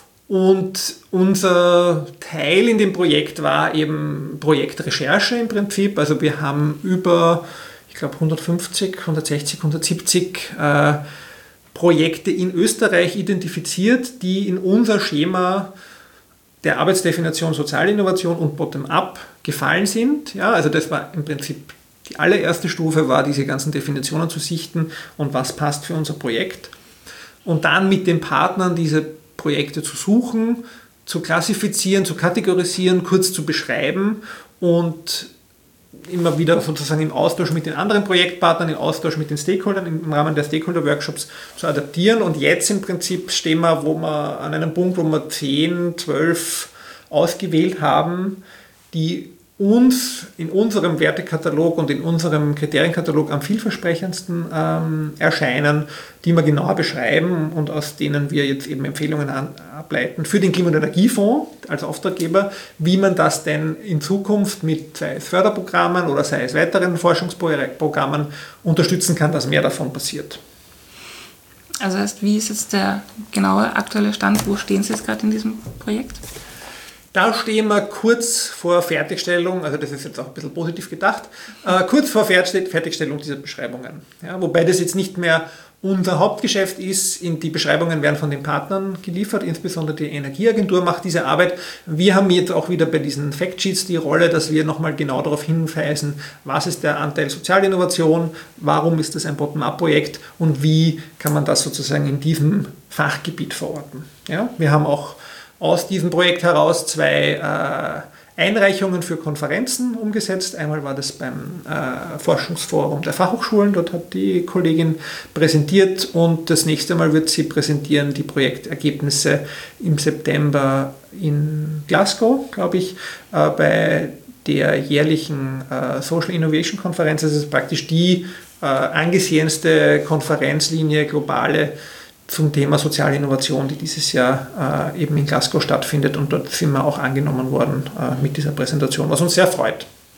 Und unser Teil in dem Projekt war eben Projektrecherche im Prinzip. Also wir haben über, ich glaube, hundertfünfzig, hundertsechzig, hundertsiebzig äh, Projekte in Österreich identifiziert, die in unser Schema der Arbeitsdefinition Sozialinnovation und Bottom-up gefallen sind. Ja, also das war im Prinzip die allererste Stufe, war diese ganzen Definitionen zu sichten und was passt für unser Projekt. Und dann mit den Partnern diese Projekte zu suchen, zu klassifizieren, zu kategorisieren, kurz zu beschreiben und immer wieder sozusagen im Austausch mit den anderen Projektpartnern, im Austausch mit den Stakeholdern, im Rahmen der Stakeholder-Workshops zu adaptieren. Und jetzt im Prinzip stehen wir, wo wir an einem Punkt, wo wir zehn, zwölf ausgewählt haben, die uns in unserem Wertekatalog und in unserem Kriterienkatalog am vielversprechendsten ähm, erscheinen, die wir genauer beschreiben und aus denen wir jetzt eben Empfehlungen an, ableiten für den Klima- und Energiefonds als Auftraggeber, wie man das denn in Zukunft mit sei es Förderprogrammen oder sei es weiteren Forschungsprogrammen unterstützen kann, dass mehr davon passiert. Also heißt, wie ist jetzt der genaue aktuelle Stand? Wo stehen Sie jetzt gerade in diesem Projekt? Da stehen wir kurz vor Fertigstellung, also das ist jetzt auch ein bisschen positiv gedacht, äh, kurz vor Fertigstellung dieser Beschreibungen. Ja, wobei das jetzt nicht mehr unser Hauptgeschäft ist, in die Beschreibungen werden von den Partnern geliefert, insbesondere die Energieagentur macht diese Arbeit. Wir haben jetzt auch wieder bei diesen Factsheets die Rolle, dass wir nochmal genau darauf hinweisen, was ist der Anteil Sozialinnovation, warum ist das ein Bottom-up-Projekt und wie kann man das sozusagen in diesem Fachgebiet verorten. Ja, wir haben auch aus diesem Projekt heraus zwei äh, Einreichungen für Konferenzen umgesetzt. Einmal war das beim äh, Forschungsforum der Fachhochschulen, dort hat die Kollegin präsentiert und das nächste Mal wird sie präsentieren die Projektergebnisse im September in Glasgow, glaube ich, äh, bei der jährlichen äh, Social Innovation Konferenz. Das ist praktisch die äh, angesehenste Konferenzlinie, globale zum Thema soziale Innovation, die dieses Jahr äh, eben in Glasgow stattfindet und dort sind wir auch angenommen worden äh, mit dieser Präsentation, was uns sehr freut.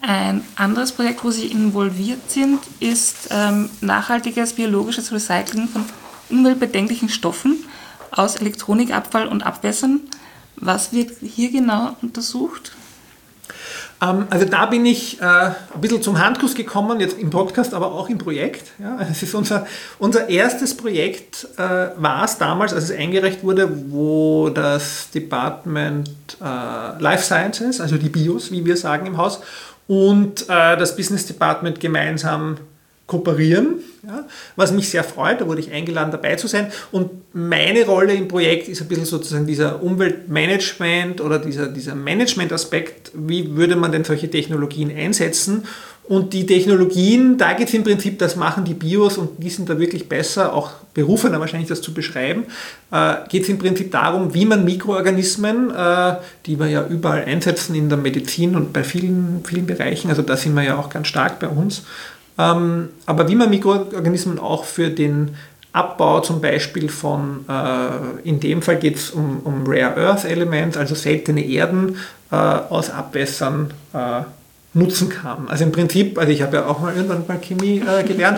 Ein anderes Projekt, wo Sie involviert sind, ist ähm, nachhaltiges biologisches Recycling von umweltbedenklichen Stoffen aus Elektronikabfall und Abwässern. Was wird hier genau untersucht? Ähm, also da bin ich äh, ein bisschen zum Handkuss gekommen, jetzt im Podcast, aber auch im Projekt. Ja, es ist unser, unser erstes Projekt, äh, war es damals, als es eingereicht wurde, wo das Department äh, Life Sciences, also die BIOS, wie wir sagen im Haus, und äh, das Business Department gemeinsam kooperieren, ja, was mich sehr freut. Da wurde ich eingeladen, dabei zu sein. Und meine Rolle im Projekt ist ein bisschen sozusagen dieser Umweltmanagement oder dieser, dieser Management-Aspekt. Wie würde man denn solche Technologien einsetzen? Und die Technologien, da geht es im Prinzip, das machen die BIOS und die sind da wirklich besser, auch berufener wahrscheinlich das zu beschreiben, äh, geht es im Prinzip darum, wie man Mikroorganismen, äh, die wir ja überall einsetzen in der Medizin und bei vielen, vielen Bereichen, also da sind wir ja auch ganz stark bei uns, ähm, aber wie man Mikroorganismen auch für den Abbau zum Beispiel von, äh, in dem Fall geht es um, um Rare Earth Elements, also seltene Erden äh, aus Abwässern äh, nutzen kann. Also im Prinzip, also ich habe ja auch mal irgendwann mal Chemie äh, gelernt,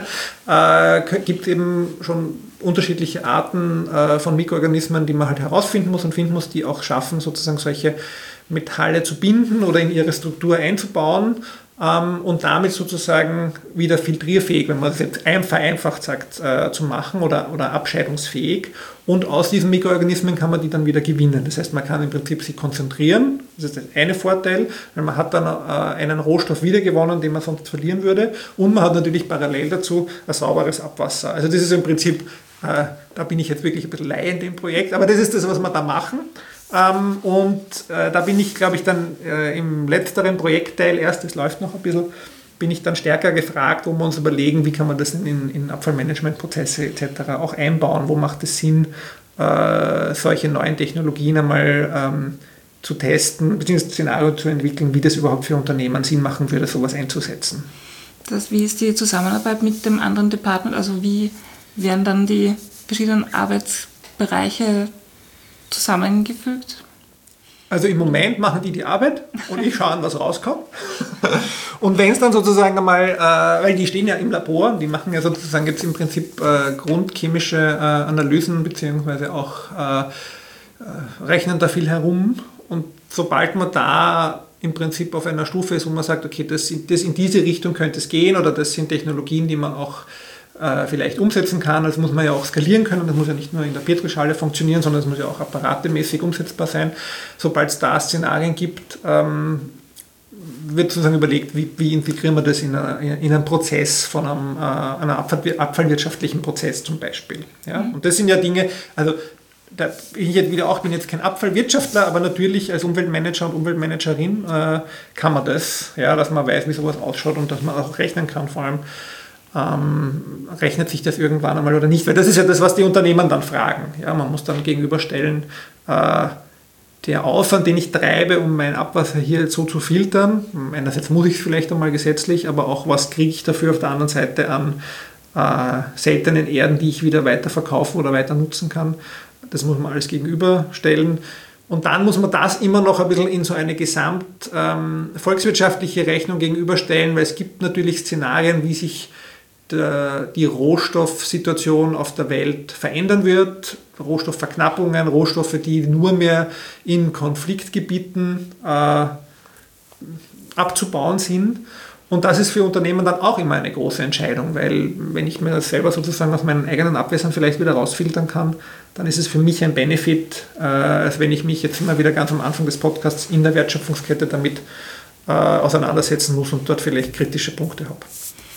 äh, gibt es eben schon unterschiedliche Arten äh, von Mikroorganismen, die man halt herausfinden muss und finden muss, die auch schaffen, sozusagen solche Metalle zu binden oder in ihre Struktur einzubauen ähm, und damit sozusagen wieder filtrierfähig, wenn man das jetzt vereinfacht sagt, äh, zu machen oder, oder abscheidungsfähig. Und aus diesen Mikroorganismen kann man die dann wieder gewinnen. Das heißt, man kann im Prinzip sie konzentrieren. Das ist der eine Vorteil, weil man hat dann äh, einen Rohstoff wiedergewonnen, den man sonst verlieren würde. Und man hat natürlich parallel dazu ein sauberes Abwasser. Also das ist im Prinzip, äh, da bin ich jetzt wirklich ein bisschen Laie in dem Projekt, aber das ist das, was wir da machen. Ähm, und äh, da bin ich, glaube ich, dann äh, im letzteren Projektteil erst, das läuft noch ein bisschen, bin ich dann stärker gefragt, wo wir uns überlegen, wie kann man das in, in Abfallmanagementprozesse et cetera auch einbauen, wo macht es Sinn, äh, solche neuen Technologien einmal ähm, zu testen, beziehungsweise ein Szenario zu entwickeln, wie das überhaupt für Unternehmen Sinn machen würde, sowas einzusetzen. Das, wie ist die Zusammenarbeit mit dem anderen Department? Also wie werden dann die verschiedenen Arbeitsbereiche zusammengefügt? Also im Moment machen die die Arbeit und ich schaue an, was rauskommt. Und wenn es dann sozusagen einmal, äh, weil die stehen ja im Labor, die machen ja sozusagen jetzt im Prinzip äh, grundchemische äh, Analysen beziehungsweise auch äh, äh, rechnen da viel herum. Und sobald man da im Prinzip auf einer Stufe ist, wo man sagt, okay, das, das in diese Richtung könnte es gehen oder das sind Technologien, die man auch äh, vielleicht umsetzen kann, das muss man ja auch skalieren können, das muss ja nicht nur in der Petrischale funktionieren, sondern es muss ja auch apparatemäßig umsetzbar sein. Sobald es da Szenarien gibt, ähm, wird sozusagen überlegt, wie, wie integrieren wir das in, eine, in einen Prozess von einem, äh, einer Abfall, abfallwirtschaftlichen Prozess zum Beispiel. Ja? Mhm. Und das sind ja Dinge, also da bin ich jetzt wieder auch, bin jetzt kein Abfallwirtschaftler, aber natürlich als Umweltmanager und Umweltmanagerin äh, kann man das, ja, dass man weiß, wie sowas ausschaut und dass man auch rechnen kann, vor allem ähm, rechnet sich das irgendwann einmal oder nicht, weil das ist ja das, was die Unternehmen dann fragen. Ja? Man muss dann gegenüberstellen, äh, der Aufwand, den ich treibe, um mein Abwasser hier so zu filtern, einerseits muss ich es vielleicht einmal gesetzlich, aber auch was kriege ich dafür auf der anderen Seite an äh, seltenen Erden, die ich wieder weiter verkaufen oder weiter nutzen kann. Das muss man alles gegenüberstellen. Und dann muss man das immer noch ein bisschen in so eine gesamt ähm, volkswirtschaftliche Rechnung gegenüberstellen, weil es gibt natürlich Szenarien, wie sich der, die Rohstoffsituation auf der Welt verändern wird. Rohstoffverknappungen, Rohstoffe, die nur mehr in Konfliktgebieten äh, abzubauen sind. Und das ist für Unternehmen dann auch immer eine große Entscheidung, weil wenn ich mir das selber sozusagen aus meinen eigenen Abwässern vielleicht wieder rausfiltern kann, dann ist es für mich ein Benefit, äh, als wenn ich mich jetzt immer wieder ganz am Anfang des Podcasts in der Wertschöpfungskette damit äh, auseinandersetzen muss und dort vielleicht kritische Punkte habe.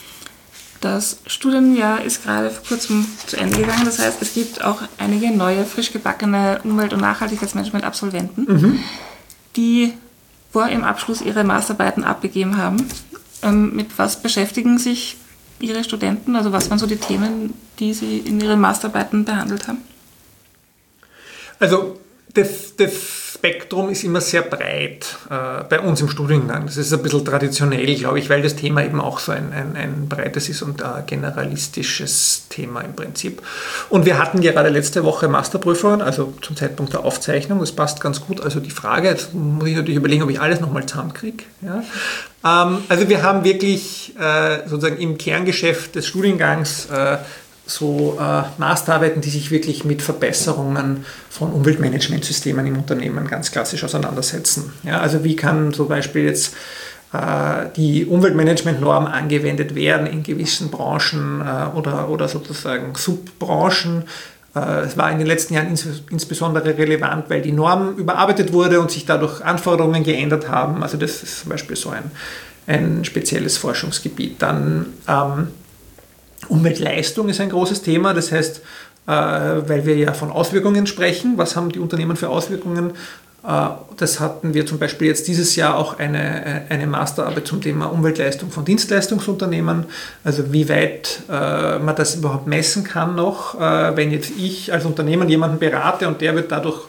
Das Studienjahr ist gerade vor kurzem zu Ende gegangen. Das heißt, es gibt auch einige neue, frisch gebackene Umwelt- und Nachhaltigkeitsmanagement-Absolventen, mhm. die vor ihrem Abschluss ihre Masterarbeiten abgegeben haben. Ähm, mit was beschäftigen sich Ihre Studenten? Also was waren so die Themen, die Sie in Ihren Masterarbeiten behandelt haben? Also das, das Spektrum ist immer sehr breit äh, bei uns im Studiengang. Das ist ein bisschen traditionell, glaube ich, weil das Thema eben auch so ein, ein, ein breites ist und ein generalistisches Thema im Prinzip. Und wir hatten gerade letzte Woche Masterprüfungen, also zum Zeitpunkt der Aufzeichnung. Das passt ganz gut. Also die Frage, jetzt muss ich natürlich überlegen, ob ich alles nochmal zusammenkriege. Ja? Ähm, also wir haben wirklich äh, sozusagen im Kerngeschäft des Studiengangs äh, so äh, Masterarbeiten, die sich wirklich mit Verbesserungen von Umweltmanagementsystemen im Unternehmen ganz klassisch auseinandersetzen. Ja, also wie kann zum Beispiel jetzt äh, die Umweltmanagementnorm angewendet werden in gewissen Branchen äh, oder, oder sozusagen Subbranchen. Äh, es war in den letzten Jahren ins, insbesondere relevant, weil die Norm überarbeitet wurde und sich dadurch Anforderungen geändert haben. Also das ist zum Beispiel so ein, ein spezielles Forschungsgebiet. Dann ähm, Umweltleistung ist ein großes Thema, das heißt, äh, weil wir ja von Auswirkungen sprechen, was haben die Unternehmen für Auswirkungen? Äh, das hatten wir zum Beispiel jetzt dieses Jahr auch eine, eine Masterarbeit zum Thema Umweltleistung von Dienstleistungsunternehmen, also wie weit äh, man das überhaupt messen kann noch, äh, wenn jetzt ich als Unternehmen jemanden berate und der wird dadurch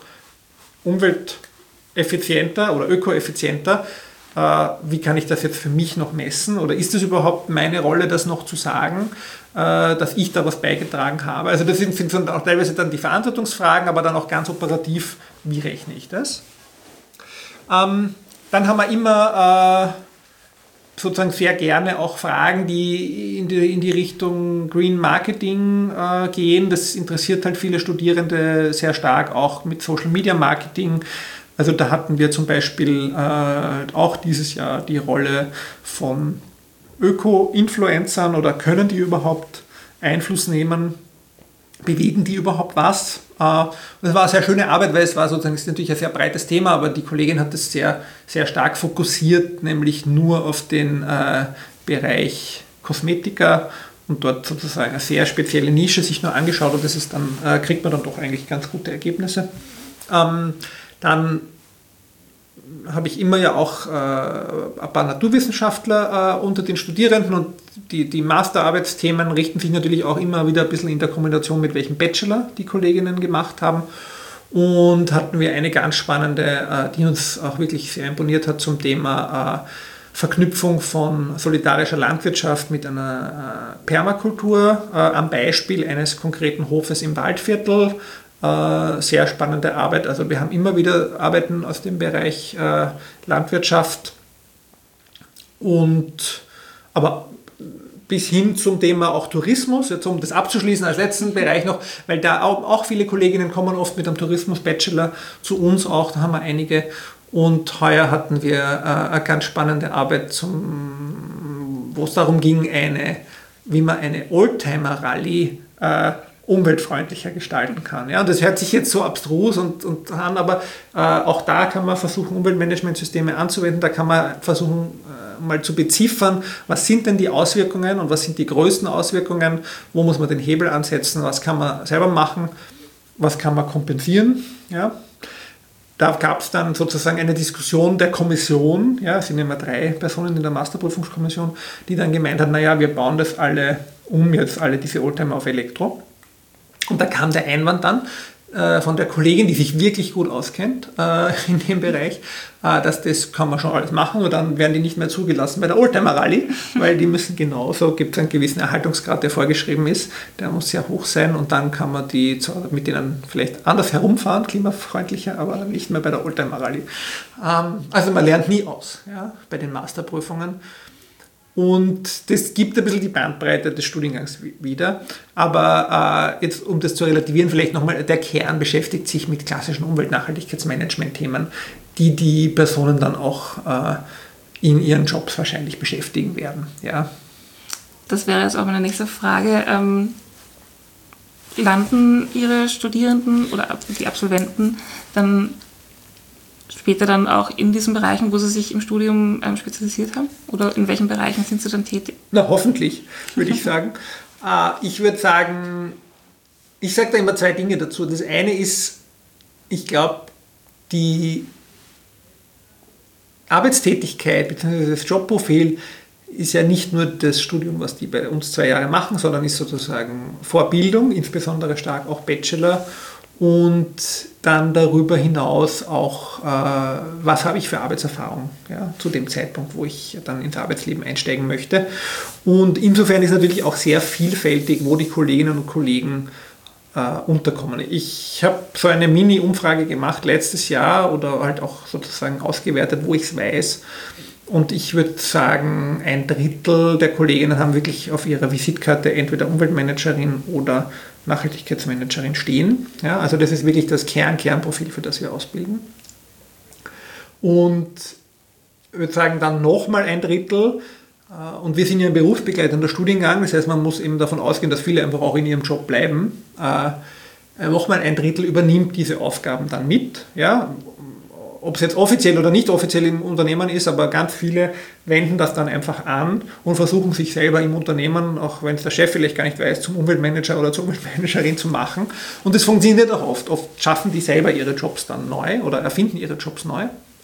umwelteffizienter oder ökoeffizienter. Wie kann ich das jetzt für mich noch messen? Oder ist es überhaupt meine Rolle, das noch zu sagen, dass ich da was beigetragen habe? Also das sind, sind auch teilweise dann die Verantwortungsfragen, aber dann auch ganz operativ, wie rechne ich das? Ähm, dann haben wir immer äh, sozusagen sehr gerne auch Fragen, die in die, in die Richtung Green Marketing äh, gehen. Das interessiert halt viele Studierende sehr stark, auch mit Social Media Marketing. Also da hatten wir zum Beispiel äh, auch dieses Jahr die Rolle von Öko-Influencern oder können die überhaupt Einfluss nehmen, bewegen die überhaupt was? Äh, das war eine sehr schöne Arbeit, weil es war sozusagen, es ist natürlich ein sehr breites Thema, aber die Kollegin hat das sehr, sehr stark fokussiert, nämlich nur auf den äh, Bereich Kosmetika und dort sozusagen eine sehr spezielle Nische sich nur angeschaut und das ist dann, äh, kriegt man dann doch eigentlich ganz gute Ergebnisse. Ähm, Dann habe ich immer ja auch äh, ein paar Naturwissenschaftler äh, unter den Studierenden und die, die Masterarbeitsthemen richten sich natürlich auch immer wieder ein bisschen in der Kombination mit welchem Bachelor die Kolleginnen gemacht haben. Und hatten wir eine ganz spannende, äh, die uns auch wirklich sehr imponiert hat zum Thema äh, Verknüpfung von solidarischer Landwirtschaft mit einer äh, Permakultur äh, am Beispiel eines konkreten Hofes im Waldviertel. Äh, sehr spannende Arbeit. Also wir haben immer wieder Arbeiten aus dem Bereich äh, Landwirtschaft und aber bis hin zum Thema auch Tourismus, jetzt um das abzuschließen als letzten Bereich noch, weil da auch, auch viele Kolleginnen kommen oft mit einem Tourismus-Bachelor zu uns auch, da haben wir einige und heuer hatten wir äh, eine ganz spannende Arbeit, zum, wo es darum ging, eine, wie man eine Oldtimer-Rallye äh, umweltfreundlicher gestalten kann. Ja, und das hört sich jetzt so abstrus und, und an, aber äh, auch da kann man versuchen, Umweltmanagementsysteme anzuwenden, da kann man versuchen, äh, mal zu beziffern, was sind denn die Auswirkungen und was sind die größten Auswirkungen, wo muss man den Hebel ansetzen, was kann man selber machen, was kann man kompensieren. Ja. Da gab es dann sozusagen eine Diskussion der Kommission, ja, es sind immer drei Personen in der Masterprüfungskommission, die dann gemeint haben, naja, wir bauen das alle um, jetzt alle diese Oldtimer auf Elektro. Und da kam der Einwand dann äh, von der Kollegin, die sich wirklich gut auskennt äh, in dem Bereich, äh, dass das kann man schon alles machen und dann werden die nicht mehr zugelassen bei der Oldtimer Rallye, weil die müssen genauso, gibt es einen gewissen Erhaltungsgrad, der vorgeschrieben ist, der muss sehr hoch sein und dann kann man die mit denen vielleicht anders herumfahren, klimafreundlicher, aber nicht mehr bei der Oldtimer Rallye. Ähm, also man lernt nie aus, ja, bei den Masterprüfungen. Und das gibt ein bisschen die Bandbreite des Studiengangs wieder. Aber äh, jetzt, um das zu relativieren, vielleicht nochmal, der Kern beschäftigt sich mit klassischen Umwelt-Nachhaltigkeitsmanagement-Themen, die die Personen dann auch äh, in ihren Jobs wahrscheinlich beschäftigen werden. Ja. Das wäre jetzt auch meine nächste Frage. Ähm, landen Ihre Studierenden oder die Absolventen dann später dann auch in diesen Bereichen, wo sie sich im Studium ähm, spezialisiert haben? Oder in welchen Bereichen sind sie dann tätig? Na, hoffentlich, würde ich sagen. äh, ich würde sagen, ich sage da immer zwei Dinge dazu. Das eine ist, ich glaube, die Arbeitstätigkeit bzw. das Jobprofil ist ja nicht nur das Studium, was die bei uns zwei Jahre machen, sondern ist sozusagen Vorbildung, insbesondere stark auch Bachelor. und dann darüber hinaus auch, äh, was habe ich für Arbeitserfahrung, ja, zu dem Zeitpunkt, wo ich dann ins Arbeitsleben einsteigen möchte. Und insofern ist natürlich auch sehr vielfältig, wo die Kolleginnen und Kollegen äh, unterkommen. Ich habe so eine Mini-Umfrage gemacht letztes Jahr oder halt auch sozusagen ausgewertet, wo ich es weiß. Und ich würde sagen, ein Drittel der Kolleginnen haben wirklich auf ihrer Visitkarte entweder Umweltmanagerin oder Nachhaltigkeitsmanagerin stehen. Ja, also das ist wirklich das Kern-Kernprofil, für das wir ausbilden. Und ich würde sagen, dann nochmal ein Drittel. Und wir sind ja ein berufsbegleitender Studiengang, das heißt, man muss eben davon ausgehen, dass viele einfach auch in ihrem Job bleiben. Nochmal ein Drittel übernimmt diese Aufgaben dann mit. Ja, ob es jetzt offiziell oder nicht offiziell im Unternehmen ist, aber ganz viele wenden das dann einfach an und versuchen sich selber im Unternehmen, auch wenn es der Chef vielleicht gar nicht weiß, zum Umweltmanager oder zur Umweltmanagerin zu machen. Und das funktioniert auch oft. Oft schaffen die selber ihre Jobs dann neu oder erfinden ihre Jobs neu.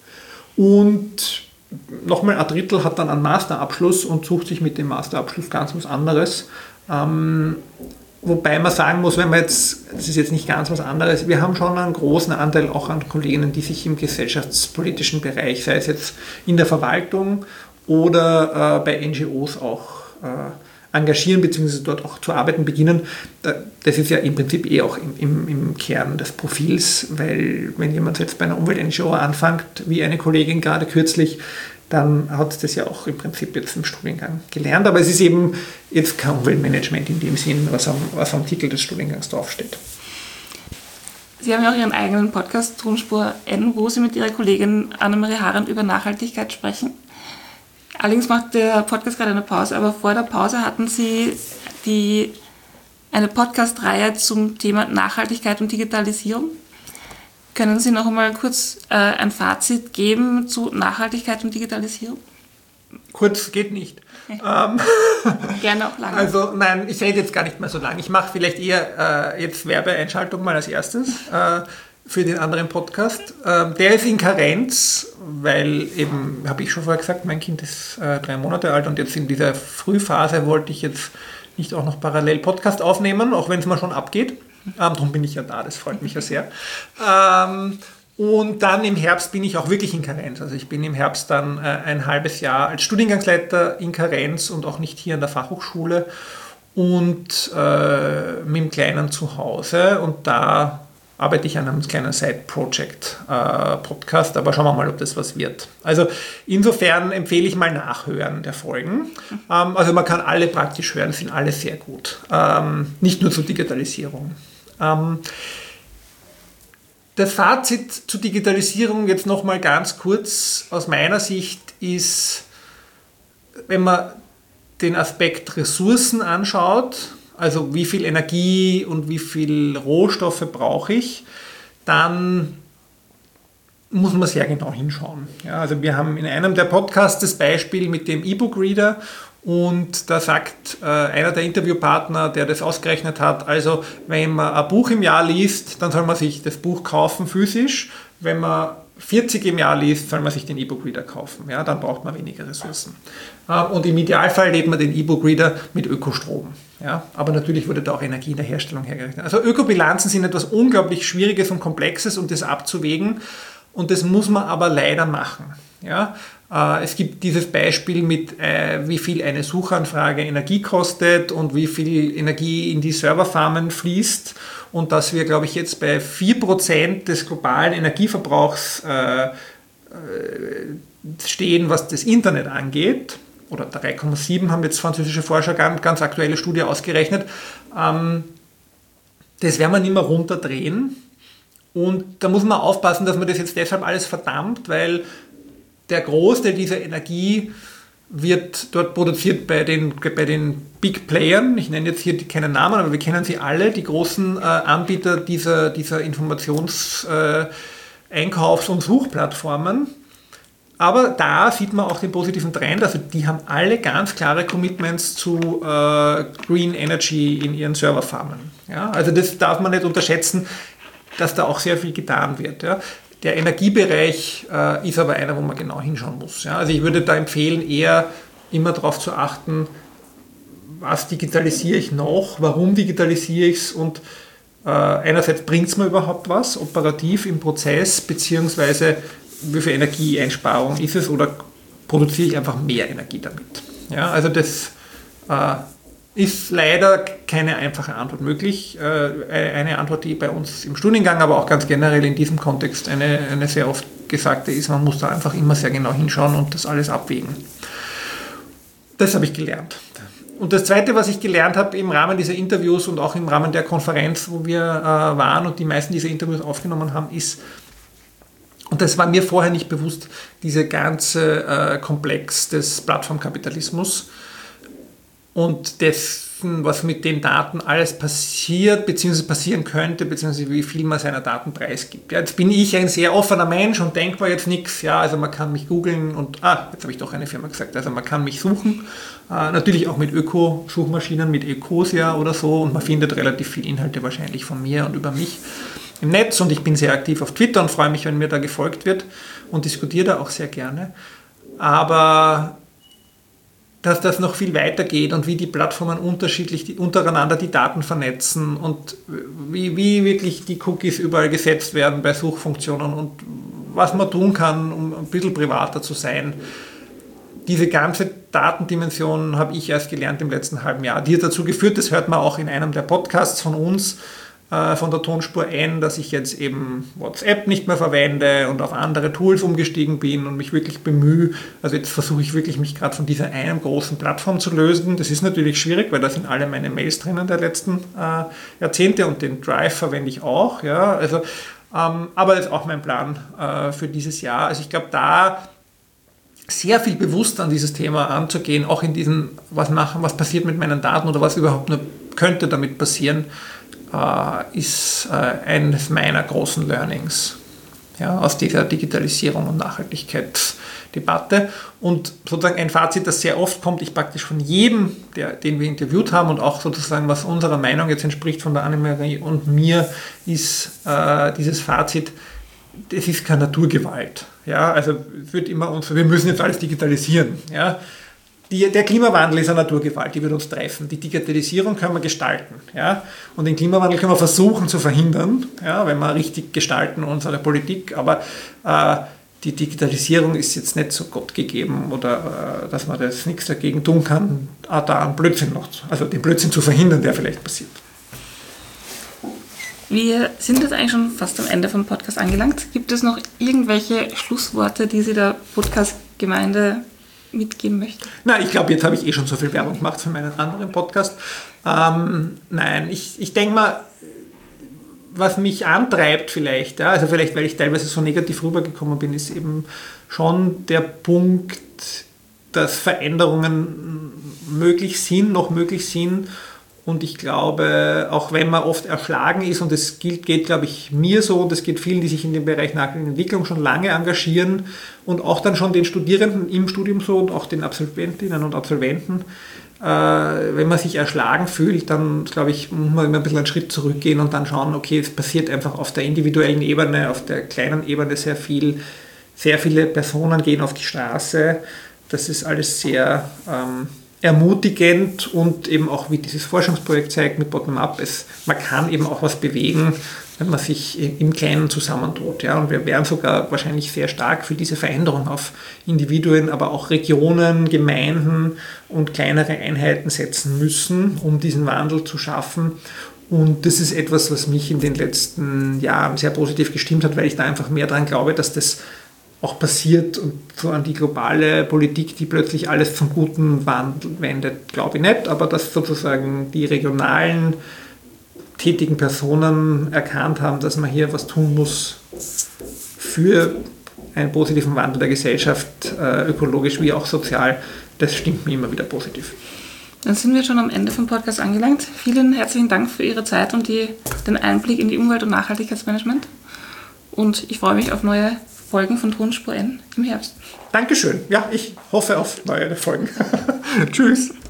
Und nochmal ein Drittel hat dann einen Masterabschluss und sucht sich mit dem Masterabschluss ganz was anderes. Ähm, Wobei man sagen muss, wenn man jetzt, das ist jetzt nicht ganz was anderes, wir haben schon einen großen Anteil auch an Kolleginnen, die sich im gesellschaftspolitischen Bereich, sei es jetzt in der Verwaltung oder äh, bei N G Os auch äh, engagieren bzw. dort auch zu arbeiten beginnen. Das ist ja im Prinzip eh auch im, im, im Kern des Profils, weil wenn jemand jetzt bei einer Umwelt-N G O anfängt, wie eine Kollegin gerade kürzlich, dann hat das ja auch im Prinzip jetzt im Studiengang gelernt. Aber es ist eben jetzt kein Umweltmanagement in dem Sinn, was am, was am Titel des Studiengangs draufsteht. Sie haben ja auch Ihren eigenen Podcast Tonspur N, wo Sie mit Ihrer Kollegin Annemarie Harand über Nachhaltigkeit sprechen. Allerdings macht der Podcast gerade eine Pause, aber vor der Pause hatten Sie die, eine Podcast-Reihe zum Thema Nachhaltigkeit und Digitalisierung. Können Sie noch einmal kurz äh, ein Fazit geben zu Nachhaltigkeit und Digitalisierung? Kurz geht nicht. ähm, Gerne auch lange. Also nein, ich rede jetzt gar nicht mehr so lange. Ich mache vielleicht eher äh, jetzt Werbeeinschaltung mal als erstes äh, für den anderen Podcast. Äh, der ist in Karenz, weil eben, habe ich schon vorher gesagt, mein Kind ist äh, drei Monate alt und jetzt in dieser Frühphase wollte ich jetzt nicht auch noch parallel Podcast aufnehmen, auch wenn es mal schon abgeht. Ähm, darum bin ich ja da, das freut mich ja sehr. Ähm, und dann im Herbst bin ich auch wirklich in Karenz. Also ich bin im Herbst dann äh, ein halbes Jahr als Studiengangsleiter in Karenz und auch nicht hier an der Fachhochschule und äh, mit dem Kleinen zu Hause. Und da arbeite ich an einem kleinen Side-Project-Podcast, äh, aber schauen wir mal, ob das was wird. Also insofern empfehle ich mal Nachhören der Folgen. Ähm, also man kann alle praktisch hören, sind alle sehr gut. Ähm, nicht nur zur Digitalisierung. Ähm, das Fazit zur Digitalisierung jetzt nochmal ganz kurz aus meiner Sicht ist, wenn man den Aspekt Ressourcen anschaut, also wie viel Energie und wie viel Rohstoffe brauche ich, dann muss man sehr genau hinschauen. Ja, also wir haben in einem der Podcasts das Beispiel mit dem E-Book-Reader und da sagt äh, einer der Interviewpartner, der das ausgerechnet hat, also wenn man ein Buch im Jahr liest, dann soll man sich das Buch kaufen physisch. Wenn man vierzig im Jahr liest, soll man sich den E-Book-Reader kaufen. Ja, dann braucht man weniger Ressourcen. Und im Idealfall lädt man den E-Book-Reader mit Ökostrom. Ja, aber natürlich wurde da auch Energie in der Herstellung hergerechnet. Also Ökobilanzen sind etwas unglaublich Schwieriges und Komplexes und das abzuwägen. Und das muss man aber leider machen. Ja, äh, es gibt dieses Beispiel mit, äh, wie viel eine Suchanfrage Energie kostet und wie viel Energie in die Serverfarmen fließt. Und dass wir, glaube ich, jetzt bei vier Prozent des globalen Energieverbrauchs äh, stehen, was das Internet angeht. Oder drei Komma sieben haben jetzt französische Forscher ganz, ganz aktuelle Studie ausgerechnet. Ähm, das werden wir nicht mehr runterdrehen. Und da muss man aufpassen, dass man das jetzt deshalb alles verdammt, weil der Großteil dieser Energie wird dort produziert bei den, bei den Big Playern. Ich nenne jetzt hier keinen Namen, aber wir kennen sie alle, die großen äh, Anbieter dieser, dieser Informations-, äh, Einkaufs- und Suchplattformen. Aber da sieht man auch den positiven Trend, also die haben alle ganz klare Commitments zu äh, Green Energy in ihren Serverfarmen. Ja, also das darf man nicht unterschätzen, dass da auch sehr viel getan wird. Ja. Der Energiebereich äh, ist aber einer, wo man genau hinschauen muss. Ja. Also ich würde da empfehlen, eher immer darauf zu achten, was digitalisiere ich noch, warum digitalisiere ich es und Äh, einerseits bringt es mir überhaupt was, operativ im Prozess, beziehungsweise wie viel Energieeinsparung ist es oder produziere ich einfach mehr Energie damit. Ja, also das äh, ist leider keine einfache Antwort möglich. Äh, eine Antwort, die bei uns im Studiengang, aber auch ganz generell in diesem Kontext eine, eine sehr oft gesagte ist, man muss da einfach immer sehr genau hinschauen und das alles abwägen. Das habe ich gelernt. Und das Zweite, was ich gelernt habe im Rahmen dieser Interviews und auch im Rahmen der Konferenz, wo wir äh, waren und die meisten dieser Interviews aufgenommen haben, ist, und das war mir vorher nicht bewusst, dieser ganze äh, Komplex des Plattformkapitalismus und dessen, was mit den Daten alles passiert, beziehungsweise passieren könnte, beziehungsweise wie viel man seiner Daten preisgibt. Ja, jetzt bin ich ein sehr offener Mensch und denke mir jetzt nichts. Ja, also man kann mich googeln und, ah, jetzt habe ich doch eine Firma gesagt, also man kann mich suchen, äh, natürlich auch mit Öko-Suchmaschinen, mit Ecosia oder so, und man findet relativ viele Inhalte wahrscheinlich von mir und über mich im Netz, und ich bin sehr aktiv auf Twitter und freue mich, wenn mir da gefolgt wird und diskutiere da auch sehr gerne. Aber dass das noch viel weiter geht und wie die Plattformen unterschiedlich die, untereinander die Daten vernetzen und wie, wie wirklich die Cookies überall gesetzt werden bei Suchfunktionen und was man tun kann, um ein bisschen privater zu sein. Diese ganze Datendimension habe ich erst gelernt im letzten halben Jahr. Die hat dazu geführt, das hört man auch in einem der Podcasts von uns, von der Tonspur N, dass ich jetzt eben WhatsApp nicht mehr verwende und auf andere Tools umgestiegen bin und mich wirklich bemühe. Also jetzt versuche ich wirklich, mich gerade von dieser einen großen Plattform zu lösen. Das ist natürlich schwierig, weil da sind alle meine Mails drinnen der letzten äh, Jahrzehnte und den Drive verwende ich auch. Ja, also, ähm, aber das ist auch mein Plan äh, für dieses Jahr. Also ich glaube, da sehr viel bewusst an dieses Thema anzugehen, auch in diesem, was machen, was passiert mit meinen Daten oder was überhaupt nur könnte damit passieren, ist eines meiner großen Learnings, ja, aus dieser Digitalisierung und Nachhaltigkeitsdebatte. Und sozusagen ein Fazit, das sehr oft kommt, ich praktisch von jedem, der, den wir interviewt haben und auch sozusagen, was unserer Meinung jetzt entspricht von der Annemarie und mir, ist äh, dieses Fazit, es ist keine Naturgewalt. Ja, also wird immer uns, wir müssen jetzt alles digitalisieren. Ja. Die, der Klimawandel ist eine Naturgewalt, die wird uns treffen. Die Digitalisierung können wir gestalten. Ja? Und den Klimawandel können wir versuchen zu verhindern, ja, wenn wir richtig gestalten unsere Politik. Aber äh, die Digitalisierung ist jetzt nicht so Gott gegeben oder äh, dass man das nichts dagegen tun kann, da einen Blödsinn noch, also den Blödsinn zu verhindern, der vielleicht passiert. Wir sind jetzt eigentlich schon fast am Ende vom Podcast angelangt. Gibt es noch irgendwelche Schlussworte, die Sie der Podcast-Gemeinde mitgeben möchte? Na, ich glaube, jetzt habe ich eh schon so viel Werbung gemacht für meinen anderen Podcast. Ähm, nein, ich, ich denke mal, was mich antreibt vielleicht, ja, also vielleicht, weil ich teilweise so negativ rübergekommen bin, ist eben schon der Punkt, dass Veränderungen möglich sind, noch möglich sind. Und ich glaube, auch wenn man oft erschlagen ist, und das gilt, geht, glaube ich, mir so, und das geht vielen, die sich in dem Bereich nachhaltige Entwicklung schon lange engagieren und auch dann schon den Studierenden im Studium so und auch den Absolventinnen und Absolventen, äh, wenn man sich erschlagen fühlt, dann, glaube ich, muss man immer ein bisschen einen Schritt zurückgehen und dann schauen, okay, es passiert einfach auf der individuellen Ebene, auf der kleinen Ebene sehr viel, sehr viele Personen gehen auf die Straße, das ist alles sehr Ähm, ermutigend und eben auch, wie dieses Forschungsprojekt zeigt mit Bottom-up, es, man kann eben auch was bewegen, wenn man sich im Kleinen zusammentut. Ja? Und wir werden sogar wahrscheinlich sehr stark für diese Veränderung auf Individuen, aber auch Regionen, Gemeinden und kleinere Einheiten setzen müssen, um diesen Wandel zu schaffen. Und das ist etwas, was mich in den letzten Jahren sehr positiv gestimmt hat, weil ich da einfach mehr daran glaube, dass das auch passiert, und so an die globale Politik, die plötzlich alles zum Guten wendet, glaube ich nicht, aber dass sozusagen die regionalen tätigen Personen erkannt haben, dass man hier was tun muss für einen positiven Wandel der Gesellschaft, ökologisch wie auch sozial, das stimmt mir immer wieder positiv. Dann sind wir schon am Ende vom Podcast angelangt. Vielen herzlichen Dank für Ihre Zeit und die, den Einblick in die Umwelt- und Nachhaltigkeitsmanagement. Und ich freue mich auf neue Folgen von Tonspur N im Herbst. Dankeschön. Ja, ich hoffe auf neue Folgen. Tschüss.